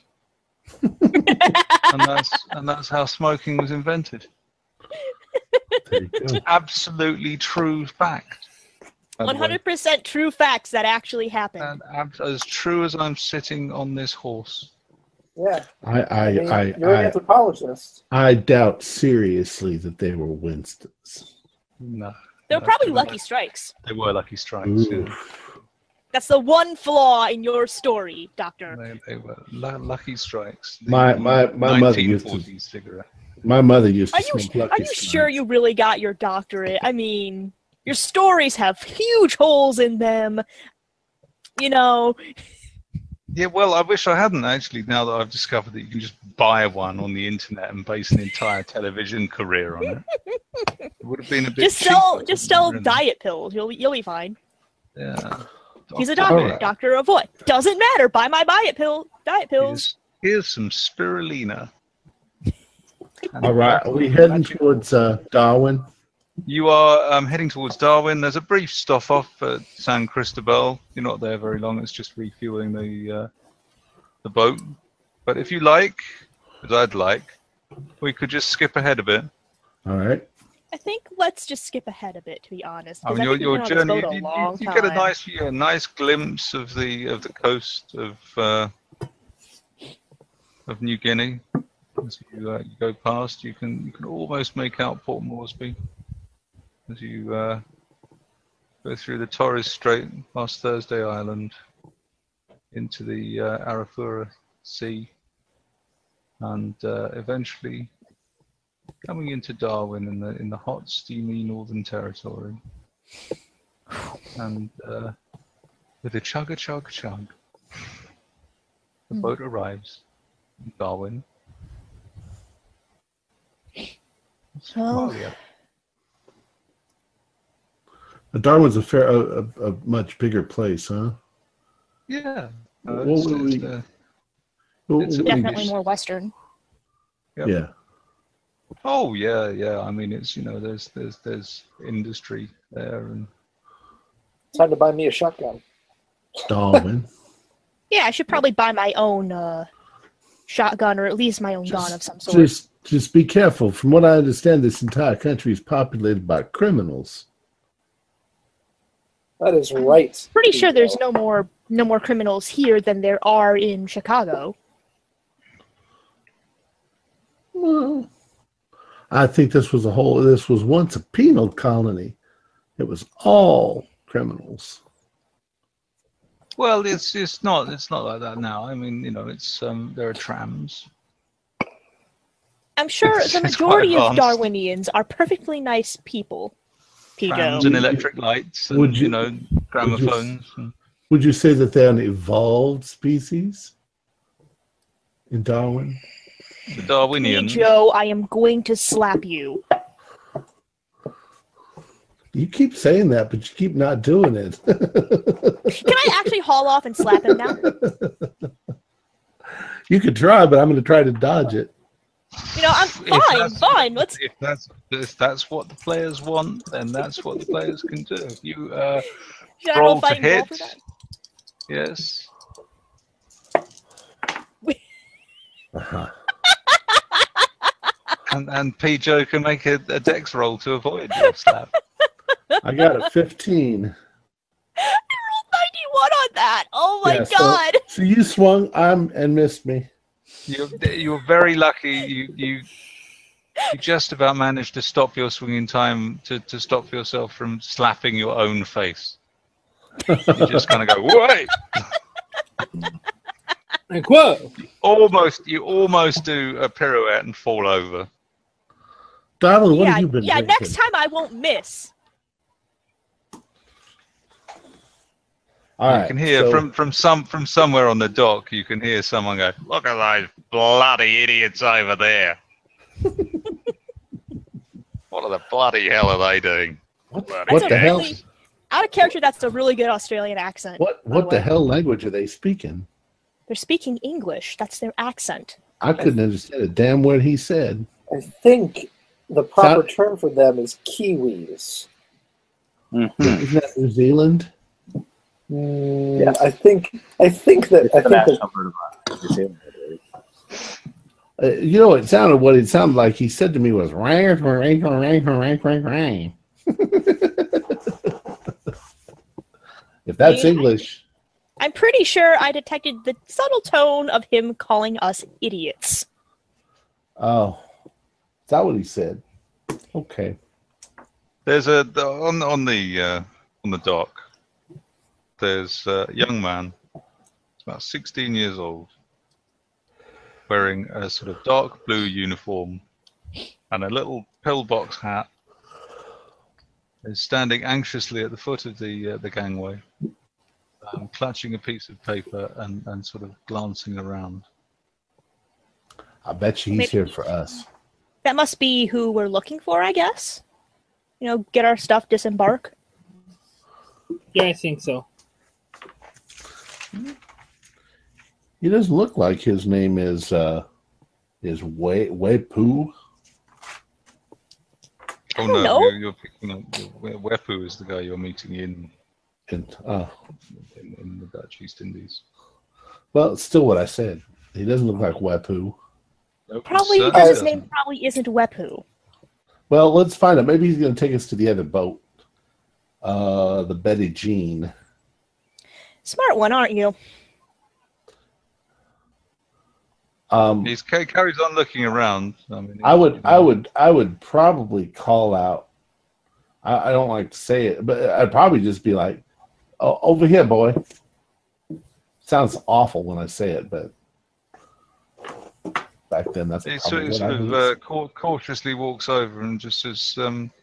and that's how smoking was invented. There you go. Absolutely true fact. 100% true facts that actually happened. And as true as I'm sitting on this horse. Yeah. I You're an anthropologist. I doubt seriously that they were Winstons. No. They were probably Lucky Strikes. They were Lucky Strikes. Ooh. Yeah. That's the one flaw in your story, Doctor. They were Lucky Strikes. My mother used to. 1940s cigarette. My mother used to Are smoke Lucky you Strikes. sure you really got your doctorate? I mean, your stories have huge holes in them. You know. Yeah, well, I wish I hadn't actually. Now that I've discovered that you can just buy one on the internet and base an entire television career on it, it would have been a bit. Just sell diet pills. You'll be fine. Yeah. He's a doctor. Right. Doctor of what? Doesn't matter. Buy my diet pills. Here's some spirulina. All right, are we heading towards Darwin? You are heading towards Darwin. There's a brief stop off at San Cristobal. You're not there very long. It's just refueling the boat. But if you like, as I'd like, we could just skip ahead a bit. All right. I think let's just skip ahead a bit, to be honest. I mean, your journey, you get a nice glimpse of the coast of New Guinea. As you go past, you can almost make out Port Moresby. As you go through the Torres Strait, past Thursday Island, into the Arafura Sea, and eventually coming into Darwin in the hot, steamy Northern Territory, and with a chug, the boat arrives in Darwin. Oh. Darwin's a much bigger place, huh? Yeah. It's Definitely more Western. Yep. Yeah. Oh yeah. I mean, it's there's industry there, and Time to buy me a shotgun. Darwin. Yeah, I should probably buy my own shotgun, or at least my own gun of some sort. Just be careful. From what I understand, this entire country is populated by criminals. That is right. Pretty sure there's no more criminals here than there are in Chicago. Well, I think this was once a penal colony. It was all criminals. well, it's not like that now. I mean, it's there are trams. I'm sure the It's majority quite of advanced. Darwinians are perfectly nice people. Trams Pijo. and electric lights, and Would you- gramophones. Would you say that they're an evolved species in Darwin? The Darwinians. Pijo, I am going to slap you. You keep saying that, but you keep not doing it. Can I actually haul off and slap him now? You could try, but I'm going to try to dodge it. I'm fine. Let's. If that's what the players want, then that's what the players can do. You Should I roll roll to fighting roll hit. for that? Yes. Uh-huh. And Pijo can make a dex roll to avoid your slap. I got a 15. I rolled 91 on that. Oh my Yeah, god. So you swung and missed me. You were very lucky. You just about managed to stop your swinging time to stop yourself from slapping your own face. You just kind of go, wait! Like, whoa! You almost do a pirouette and fall over. Donald, what have you been yeah, drinking? next time I won't miss. All right, you can hear from somewhere on the dock. You can hear someone go, "Look at those bloody idiots over there! What the bloody hell are they doing? What That's the hell? Really, out of character, that's a really good Australian accent. What the hell language are they speaking? They're speaking English. That's their accent. I couldn't understand a damn word he said. I think the proper term for them is Kiwis. Mm-hmm. Isn't that New Zealand? Yeah, I think that. You know, what it sounded like he said to me was rang, rang, rang, rang, rang, rang. If that's English. I'm pretty sure I detected the subtle tone of him calling us idiots. Oh, is that what he said? Okay. There's on the dock. There's a young man, about 16 years old, wearing a sort of dark blue uniform and a little pillbox hat. Is standing anxiously at the foot of the gangway, clutching a piece of paper and sort of glancing around. I bet you he's here for us. That must be who we're looking for, I guess. You know, get our stuff, disembark. Yeah, I think so. He doesn't look like his name is Wepu. Oh no, you're picking up. Wepu is the guy you're meeting in the Dutch East Indies. Well, it's still what I said. He doesn't look like Wepu. Nope, Probably because his name probably isn't Wepu. Well, let's find out. Maybe he's going to take us to the other boat. The Betty Jean. Smart one, aren't you? He carries on looking around. I mean, I would probably call out. I don't like to say it, but I'd probably just be like, "Oh, over here, boy." Sounds awful when I say it, but back then that's he probably sort what of cautiously walks over and just says,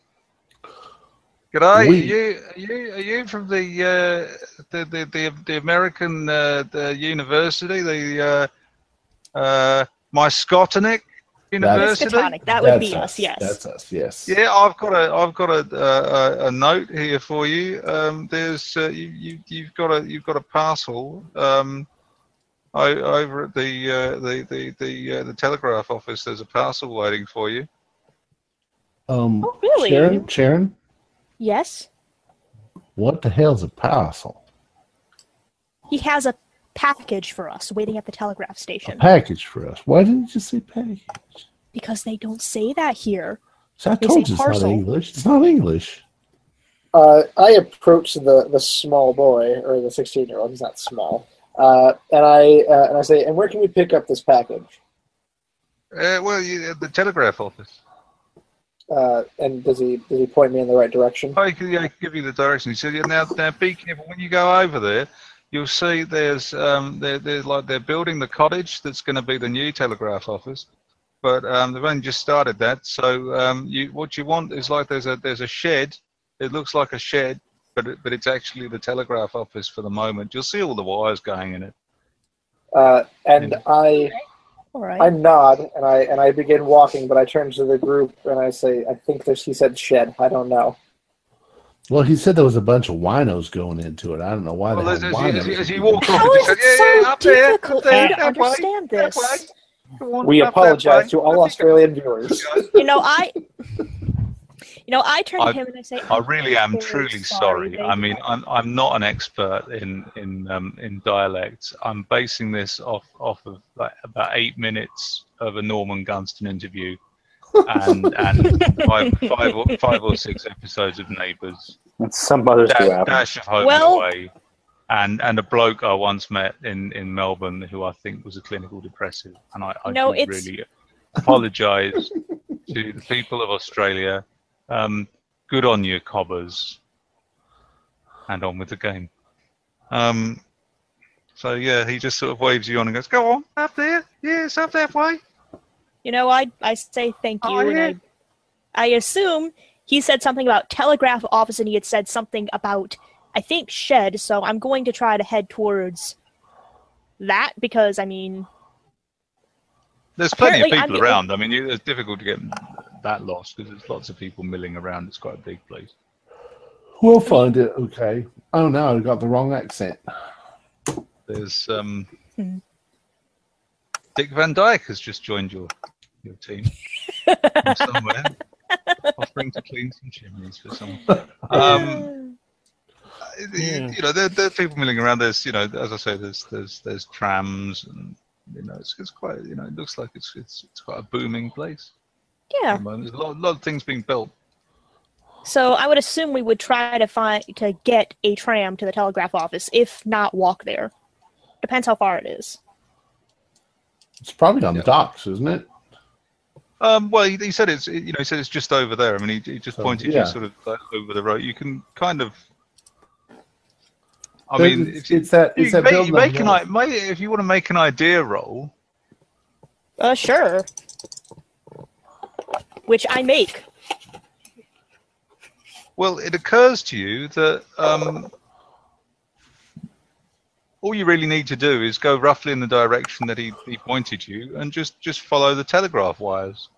"G'day, are you from the American the university, the Miskatonic University?" Miskatonic, that would be us, yes. That's us, yes. Yeah, I've got a note here for you. There's you've got a parcel over at the telegraph office. There's a parcel waiting for you. Oh, really? Sharon? Yes? What the hell's a parcel? He has a package for us waiting at the telegraph station. A package for us? Why didn't you say package? Because they don't say that here. So I told you it's not English. It's not English. I approach the small boy, or the 16-year-old. He's not small. And I say, "And where can we pick up this package?" Well, the telegraph office. And does he point me in the right direction? I can give you the direction. He said, "Now be careful when you go over there. You'll see there's they're building the cottage that's going to be the new telegraph office, but they've only just started that. So what you want is there's a shed. It looks like a shed, but it's actually the telegraph office for the moment. You'll see all the wires going in it." I nod and I begin walking, but I turn to the group and I say, "I think he said shed. I don't know." Well, he said there was a bunch of winos going into it. I don't know why they had winos. As he walked off, How he is said, it so up there, difficult up there, to understand this? We apologize to all Australian viewers. I turn to him and I say, I really am truly sorry. I mean, I'm not an expert in dialects. I'm basing this off of like about 8 minutes of a Norman Gunston interview, and five or six episodes of Neighbours. And some others do happen. Dash of Home and Away. and a bloke I once met in Melbourne who I think was a clinical depressive, and I No, do really apologise to the people of Australia. Good on you, cobbers, and on with the game. So yeah, he just sort of waves you on and goes, "Go on, up there, yes, up that way." You know, I say thank you, Oh, yeah. and I assume he said something about telegraph office, and he had said something about, I think, shed, so I'm going to try to head towards that, because, I mean... There's plenty of apparently people around. I mean, it's difficult to get that lost, because there's lots of people milling around. It's quite a big place. We'll find it, okay. Oh no, I got the wrong accent. There's Dick Van Dyke has just joined your team from somewhere, offering to clean some chimneys for someone. You know, there are people milling around. There's, you know, as I say, there's trams, and you know, it's quite, you know, it looks like it's quite a booming place. Yeah. There's a lot of things being built. So I would assume we would try to get a tram to the telegraph office, if not walk there. Depends how far it is. It's probably on the docks, isn't it? Well, he said it's, you know, he said it's just over there. I mean, he just pointed yeah. you sort of like over the road. You can kind of. I mean, if you want to make an idea roll. Sure. Which I make. Well, it occurs to you that all you really need to do is go roughly in the direction that he pointed you, and just follow the telegraph wires,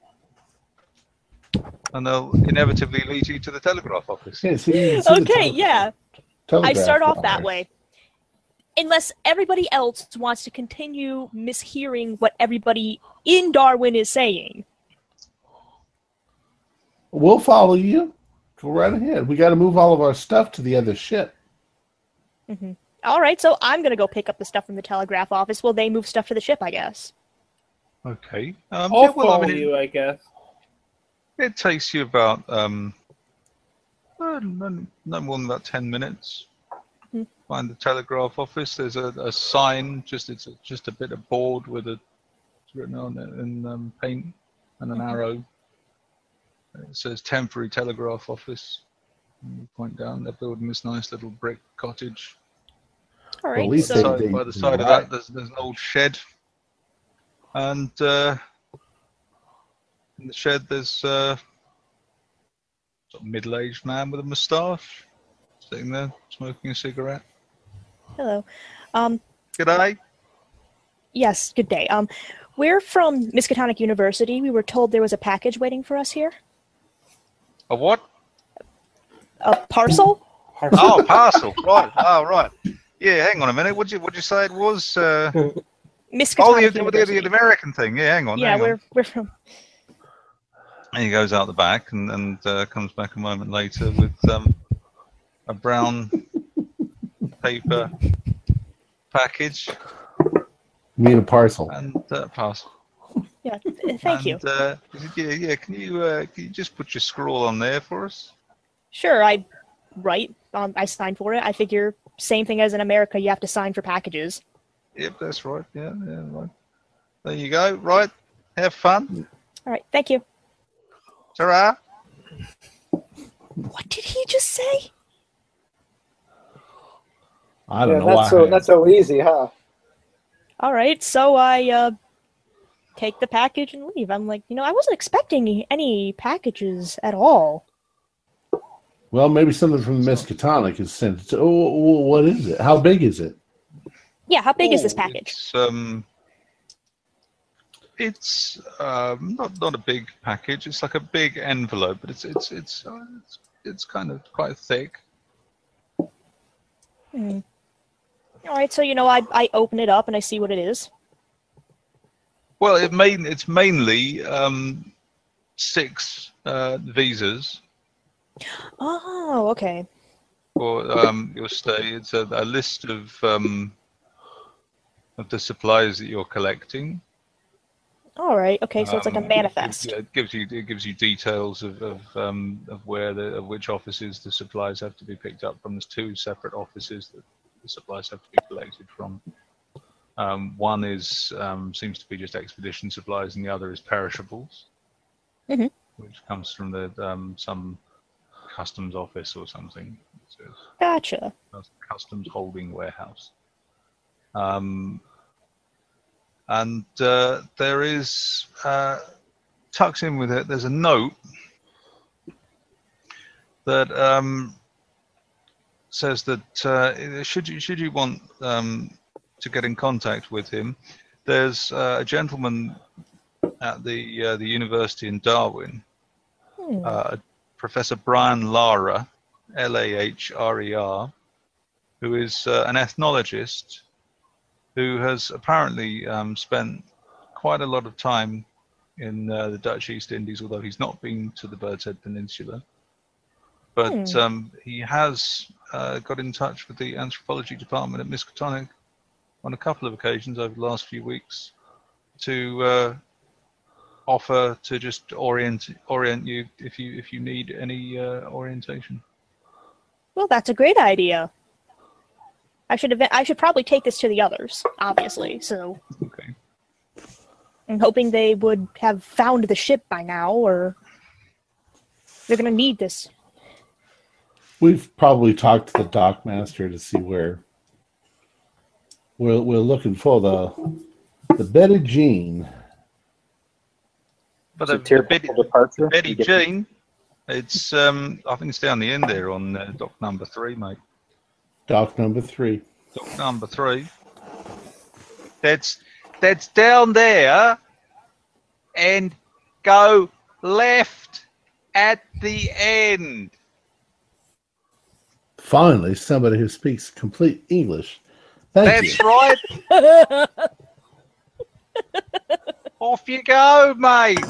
and they'll inevitably lead you to the telegraph office. Yeah, see Okay, yeah. I start off that wires. way. Unless everybody else wants to continue mishearing what everybody in Darwin is saying. We'll follow you. Go right ahead. We got to move all of our stuff to the other ship. Mm-hmm. All right, so I'm going to go pick up the stuff from the telegraph office while they move stuff to the ship, I guess. Okay. I'll follow you, I guess. It takes you about no more than about 10 minutes. Mm-hmm. Find the telegraph office. There's a sign. It's just a bit of board with it's written on it in paint and an arrow. It says temporary telegraph office. And you point down. They're building this nice little brick cottage. All right. At least So By the side of that, there's an old shed, and in the shed there's a sort of middle-aged man with a moustache sitting there smoking a cigarette. hello. G'day. Yes. Good day. We're from Miskatonic University. We were told there was a package waiting for us here. A what? A parcel. Oh, parcel. Right. Oh, right. Yeah. Hang on a minute. What'd you say it was? Miskatonic The University. American thing. Yeah. Hang on. Yeah, hang on. we're from. And he goes out the back and comes back a moment later with a brown paper package You mean a parcel? and parcel. Yeah. Thank you. Yeah. Can you just put your scroll on there for us? Sure. I sign for it. I figure same thing as in America. You have to sign for packages. Yep, that's right. Yeah, right. There you go. Right. Have fun. All right. Thank you. Ta-ra. What did he just say? I don't know Not why. not so easy, huh? All right. So I take the package and leave. I'm like, I wasn't expecting any packages at all. Well, maybe something from the Miskatonic is sent. Oh, what is it? How big is it? Yeah. How big is this package? It's not a big package. It's like a big envelope, but it's kind of quite thick. Hmm. All right. So I open it up and I see what it is. Well, it's mainly 6 visas Oh, okay. for your stay. It's a list of the supplies that you're collecting. All right. Okay. So it's like a manifest. It gives you details of which offices the supplies have to be picked up from. There's 2 separate offices that the supplies have to be collected from. One is seems to be just expedition supplies, and the other is perishables, Mhm. which comes from the some customs office or something. It says Gotcha. customs holding warehouse. And there is tucked in with it. There's a note that says that should you want to get in contact with him, there's a gentleman at the university in Darwin, Professor Brian Lara, Lahrer, who is an ethnologist who has apparently spent quite a lot of time in the Dutch East Indies, although he's not been to the Bird's Head Peninsula. But he has got in touch with the anthropology department at Miskatonic on a couple of occasions over the last few weeks to offer to just orient you if you need any orientation. Well, that's a great idea. I should probably take this to the others, obviously. So Okay. I'm hoping they would have found the ship by now, or they're going to need this. We've probably talked to the dockmaster to see where we're looking for the Betty Jean. But It's a the tearful departure. Betty Jean, it's I think it's down the end there on dock number 3, mate. Dock number 3. Dock number 3. That's down there, and go left at the end. Finally, somebody who speaks complete English. Thank you. That's right. Off you go, mate.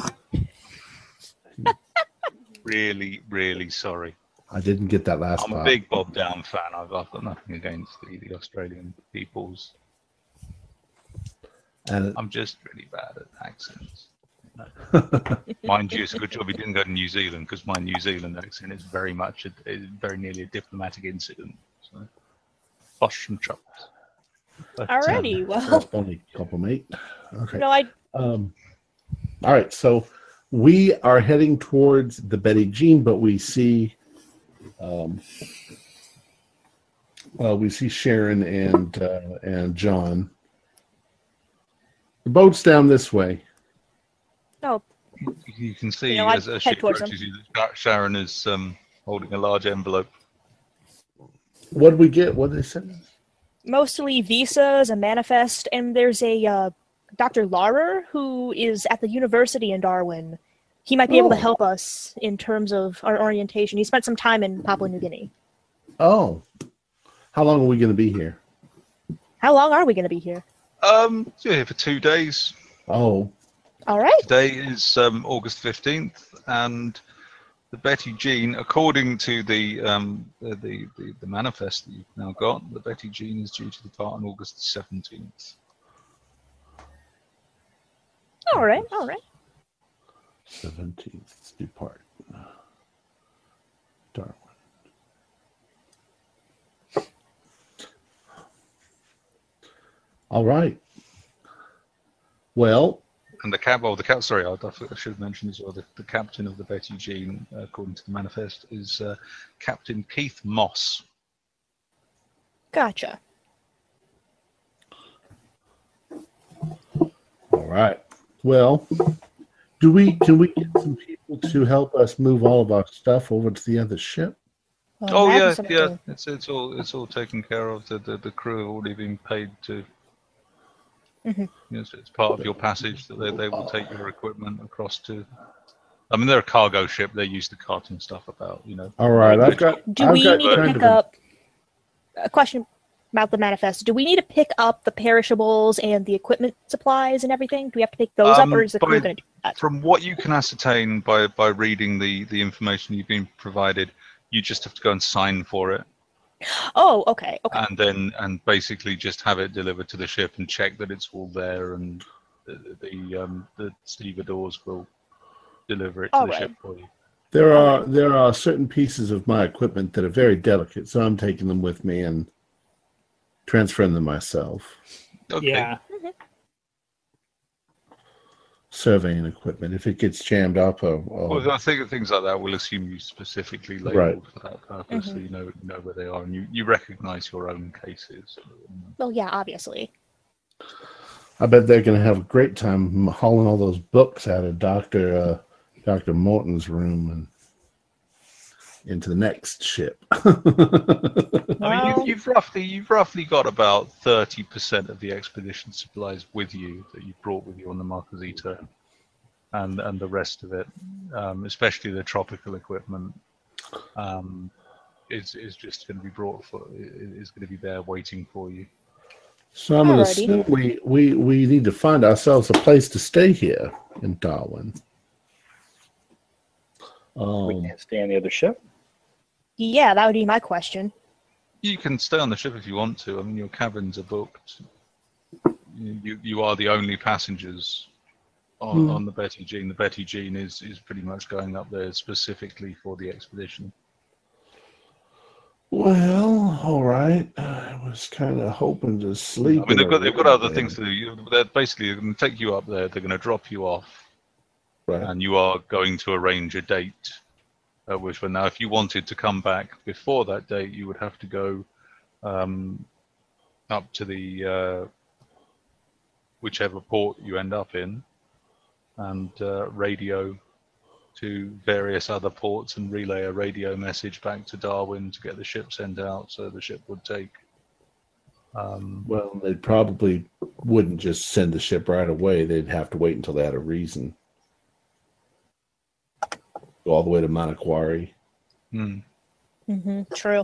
Really, really sorry. I didn't get that last I'm a part. big Bob Down fan. I've got nothing against the Australian peoples. And I'm just really bad at accents. Mind you, it's a good job he didn't go to New Zealand, because my New Zealand accent is very nearly a diplomatic incident. So, bosh and chops. But, Alrighty, well, only a couple, mate. Okay. no, I All right, so we are heading towards the Betty Jean, but we see Sharon and John. The boat's down this way. no. You can see You know, as I'd she head towards approaches you that Sharon is holding a large envelope. What did we get? What did they send us? Mostly visas, a manifest, and there's a Dr. Laurer who is at the university in Darwin. He might be able to help us in terms of our orientation. He spent some time in Papua New Guinea. Oh. How long are we going to be here? How long are we going to be here? You're here for 2 days. Oh. All right. Today is August 15th, and the Betty Jean, according to the manifest that you've now got, the Betty Jean is due to depart on August 17th. All right. All right. 17th depart. Darwin. All right. Well, And sorry, I should have mentioned as well, the captain of the Betty Jean, according to the manifest, is Captain Keith Moss. Gotcha. all right. Well, can we get some people to help us move all of our stuff over to the other ship? Well, Oh yeah, that's something. yeah. It's all taken care of. The crew have already been paid to. Mhm. Yes, it's part of your passage that they will take your equipment across to. I mean, they're a cargo ship. They're used to carting stuff about, All right. I've got. Do I've we got need to kind pick of a- up a question about the manifest? Do we need to pick up the perishables and the equipment supplies and everything? Do we have to pick those up, or is the crew by- going to do that? From what you can ascertain by reading the information you've been provided, you just have to go and sign for it, Oh, okay, okay. and basically just have it delivered to the ship and check that it's all there, and the stevedores will deliver it to All the right. ship for you. There are certain pieces of my equipment that are very delicate, so I'm taking them with me, and transferring them myself. Okay. Yeah. Surveying equipment. If it gets jammed up, Well, I think things like that will assume you specifically labeled Right. for that purpose, so you know where they are, and you recognise your own cases. Well, yeah, obviously. I bet they're going to have a great time hauling all those books out of Dr. Morton's room and into the next ship. I Well, mean, you've roughly got about 30% of the expedition supplies with you that you brought with you on the Marquesita, and the rest of it, especially the tropical equipment, is just going to be is going to be there waiting for you. So I'm going to Alrighty. assume we need to find ourselves a place to stay here in Darwin. We can't stay on the other ship. yeah, that would be my question. You can stay on the ship if you want to. I mean, your cabins are booked. You are the only passengers on the Betty Jean. The Betty Jean is pretty much going up there specifically for the expedition. Well, all right. I was kind of hoping to sleep. I mean, they've got other there. things to do. They're basically going to take you up there. They're going to drop you off, Right. and you are going to arrange a date. Which one now? If you wanted to come back before that date, you would have to go up to the whichever port you end up in, and radio to various other ports and relay a radio message back to Darwin to get the ship sent out. So the ship would take. Well, they probably wouldn't just send the ship right away. They'd have to wait until they had a reason. Go all the way to Manokwari. True.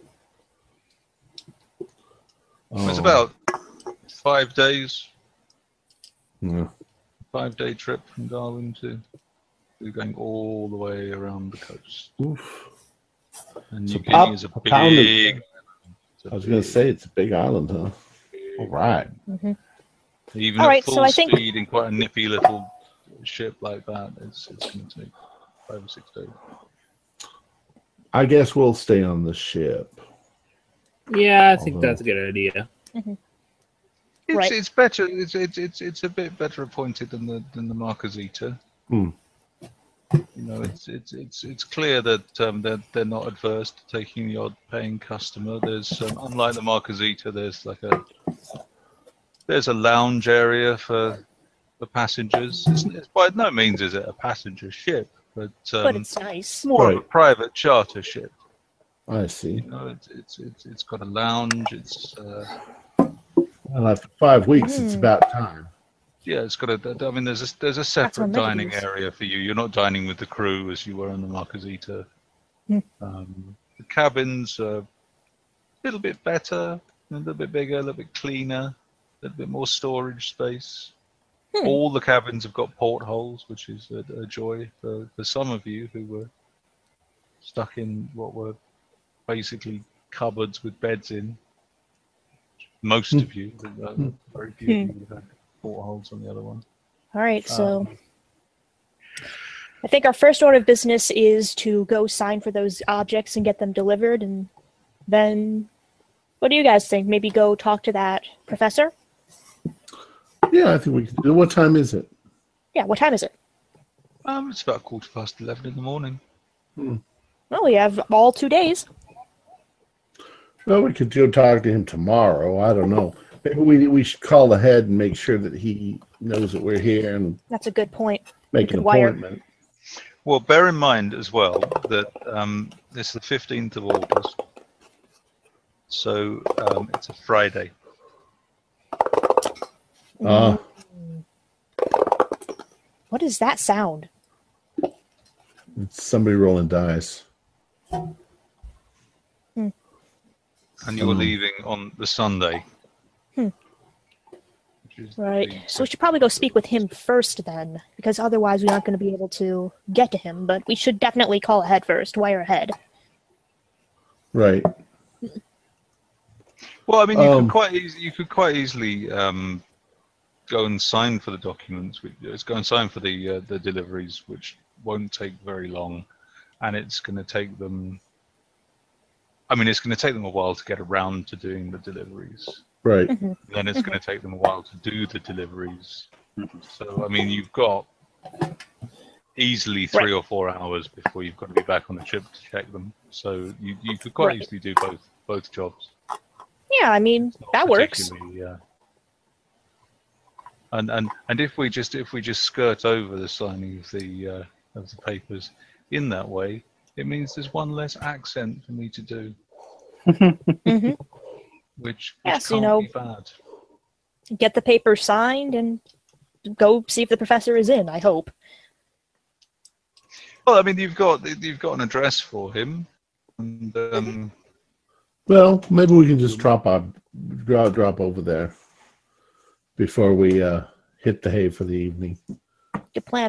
It's about 5 days. Yeah. 5-day trip from Darwin to going all the way around the coast. Oof. And So New Guinea is a big. I was going to say it's a big island, huh? All right. Even All at right, full so I think- speed in quite a nippy little ship like that, it's going to take 5 or 6 days. I guess we'll stay on the ship. Yeah, I think that's a good idea. Right. It's better. It's a bit better appointed than the Marquesita. Hmm. You know, it's clear that they're not adverse to taking the odd paying customer. There's unlike the Marquesita, there's a lounge area for passengers. It's by no means is it a passenger ship, but it's nice. more of a Right. private charter ship. I see. You know, it's got a lounge. It's Well, after 5 weeks, it's about time. yeah, it's got a. I mean, there's a separate what I'm dining making area for you. You're not dining with the crew as you were on the Marquesita. The cabins are a little bit better, a little bit bigger, a little bit cleaner, a little bit more storage space. All the cabins have got portholes, which is a joy for some of you who were stuck in what were basically cupboards with beds in. Most of you, very few of you would have had portholes on the other one. All right, so I think our first order of business is to go sign for those objects and get them delivered, and then what do you guys think? Maybe go talk to that professor? Yeah, I think we can do. What time is it? Yeah, what time is it? It's about 11:15 in the morning. Well, we have all 2 days. Well, we could go talk to him tomorrow. I don't know. Maybe we should call ahead and make sure that he knows that we're here and That's a good point. make an could wire. appointment. Well, bear in mind as well that it's the 15th of August, so it's a Friday. What is that sound? It's somebody rolling dice. And you're leaving on the Sunday. Which is Right. the- So we should probably go speak with him first then, because otherwise we aren't going to be able to get to him. But we should definitely call ahead first, wire ahead. Right. Well, I mean, you could quite easily go and sign for the documents. Let's go and sign for the deliveries, which won't take very long, and it's going to take them I mean, it's going to take them a while to get around to doing the deliveries. Right. Then it's going to take them a while to do the deliveries. So, I mean, you've got easily 3 or 4 hours before you've got to be back on the ship to check them. So you could quite easily do both jobs. Yeah, I mean, that works. And if we just skirt over the signing of the papers in that way, it means there's one less accent for me to do. Which Yes, can't be bad. Get the paper signed and go see if the professor is in, I hope. Well, I mean, you've got an address for him, and well, maybe we can just drop over there before we hit the hay for the evening. Good plan.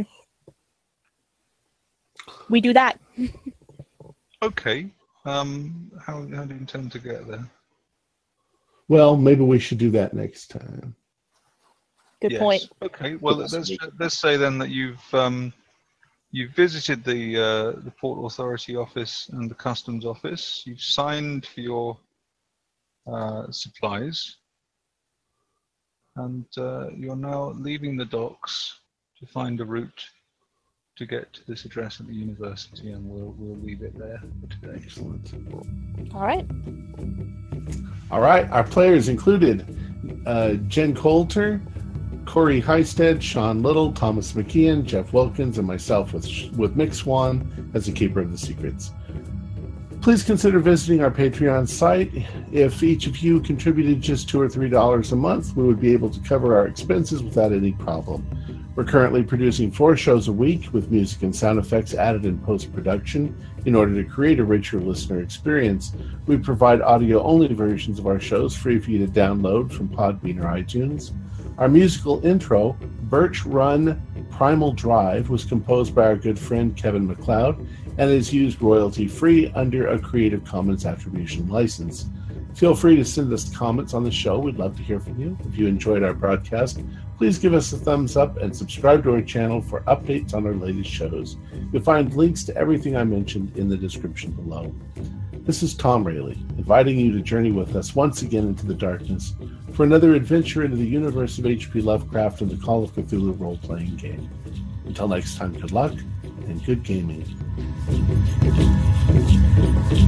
We do that. Okay. How do you intend to get there? Well, maybe we should do that next time. Good point. Okay. Well, let's say then that you've visited the Port Authority office and the Customs office. You've signed for your supplies, and you're now leaving the docks to find a route to get to this address at the university, and we'll leave it there for today. Excellent. All right. All right. Our players included Jen Coulter, Corey Heisted, Sean Little, Thomas McKeon, Jeff Wilkins, and myself with Mick Swan as the Keeper of the Secrets. Please consider visiting our Patreon site. If each of you contributed just $2 or $3 a month, we would be able to cover our expenses without any problem. We're currently producing 4 shows a week with music and sound effects added in post-production. In order to create a richer listener experience, we provide audio-only versions of our shows free for you to download from Podbean or iTunes. Our musical intro, Birch Run Primal Drive, was composed by our good friend Kevin MacLeod and is used royalty-free under a Creative Commons Attribution license. Feel free to send us comments on the show. We'd love to hear from you. If you enjoyed our broadcast, please give us a thumbs up and subscribe to our channel for updates on our latest shows. You'll find links to everything I mentioned in the description below. This is Tom Rayleigh, inviting you to journey with us once again into the darkness for another adventure into the universe of H.P. Lovecraft and the Call of Cthulhu role-playing game. Until next time, good luck and good gaming.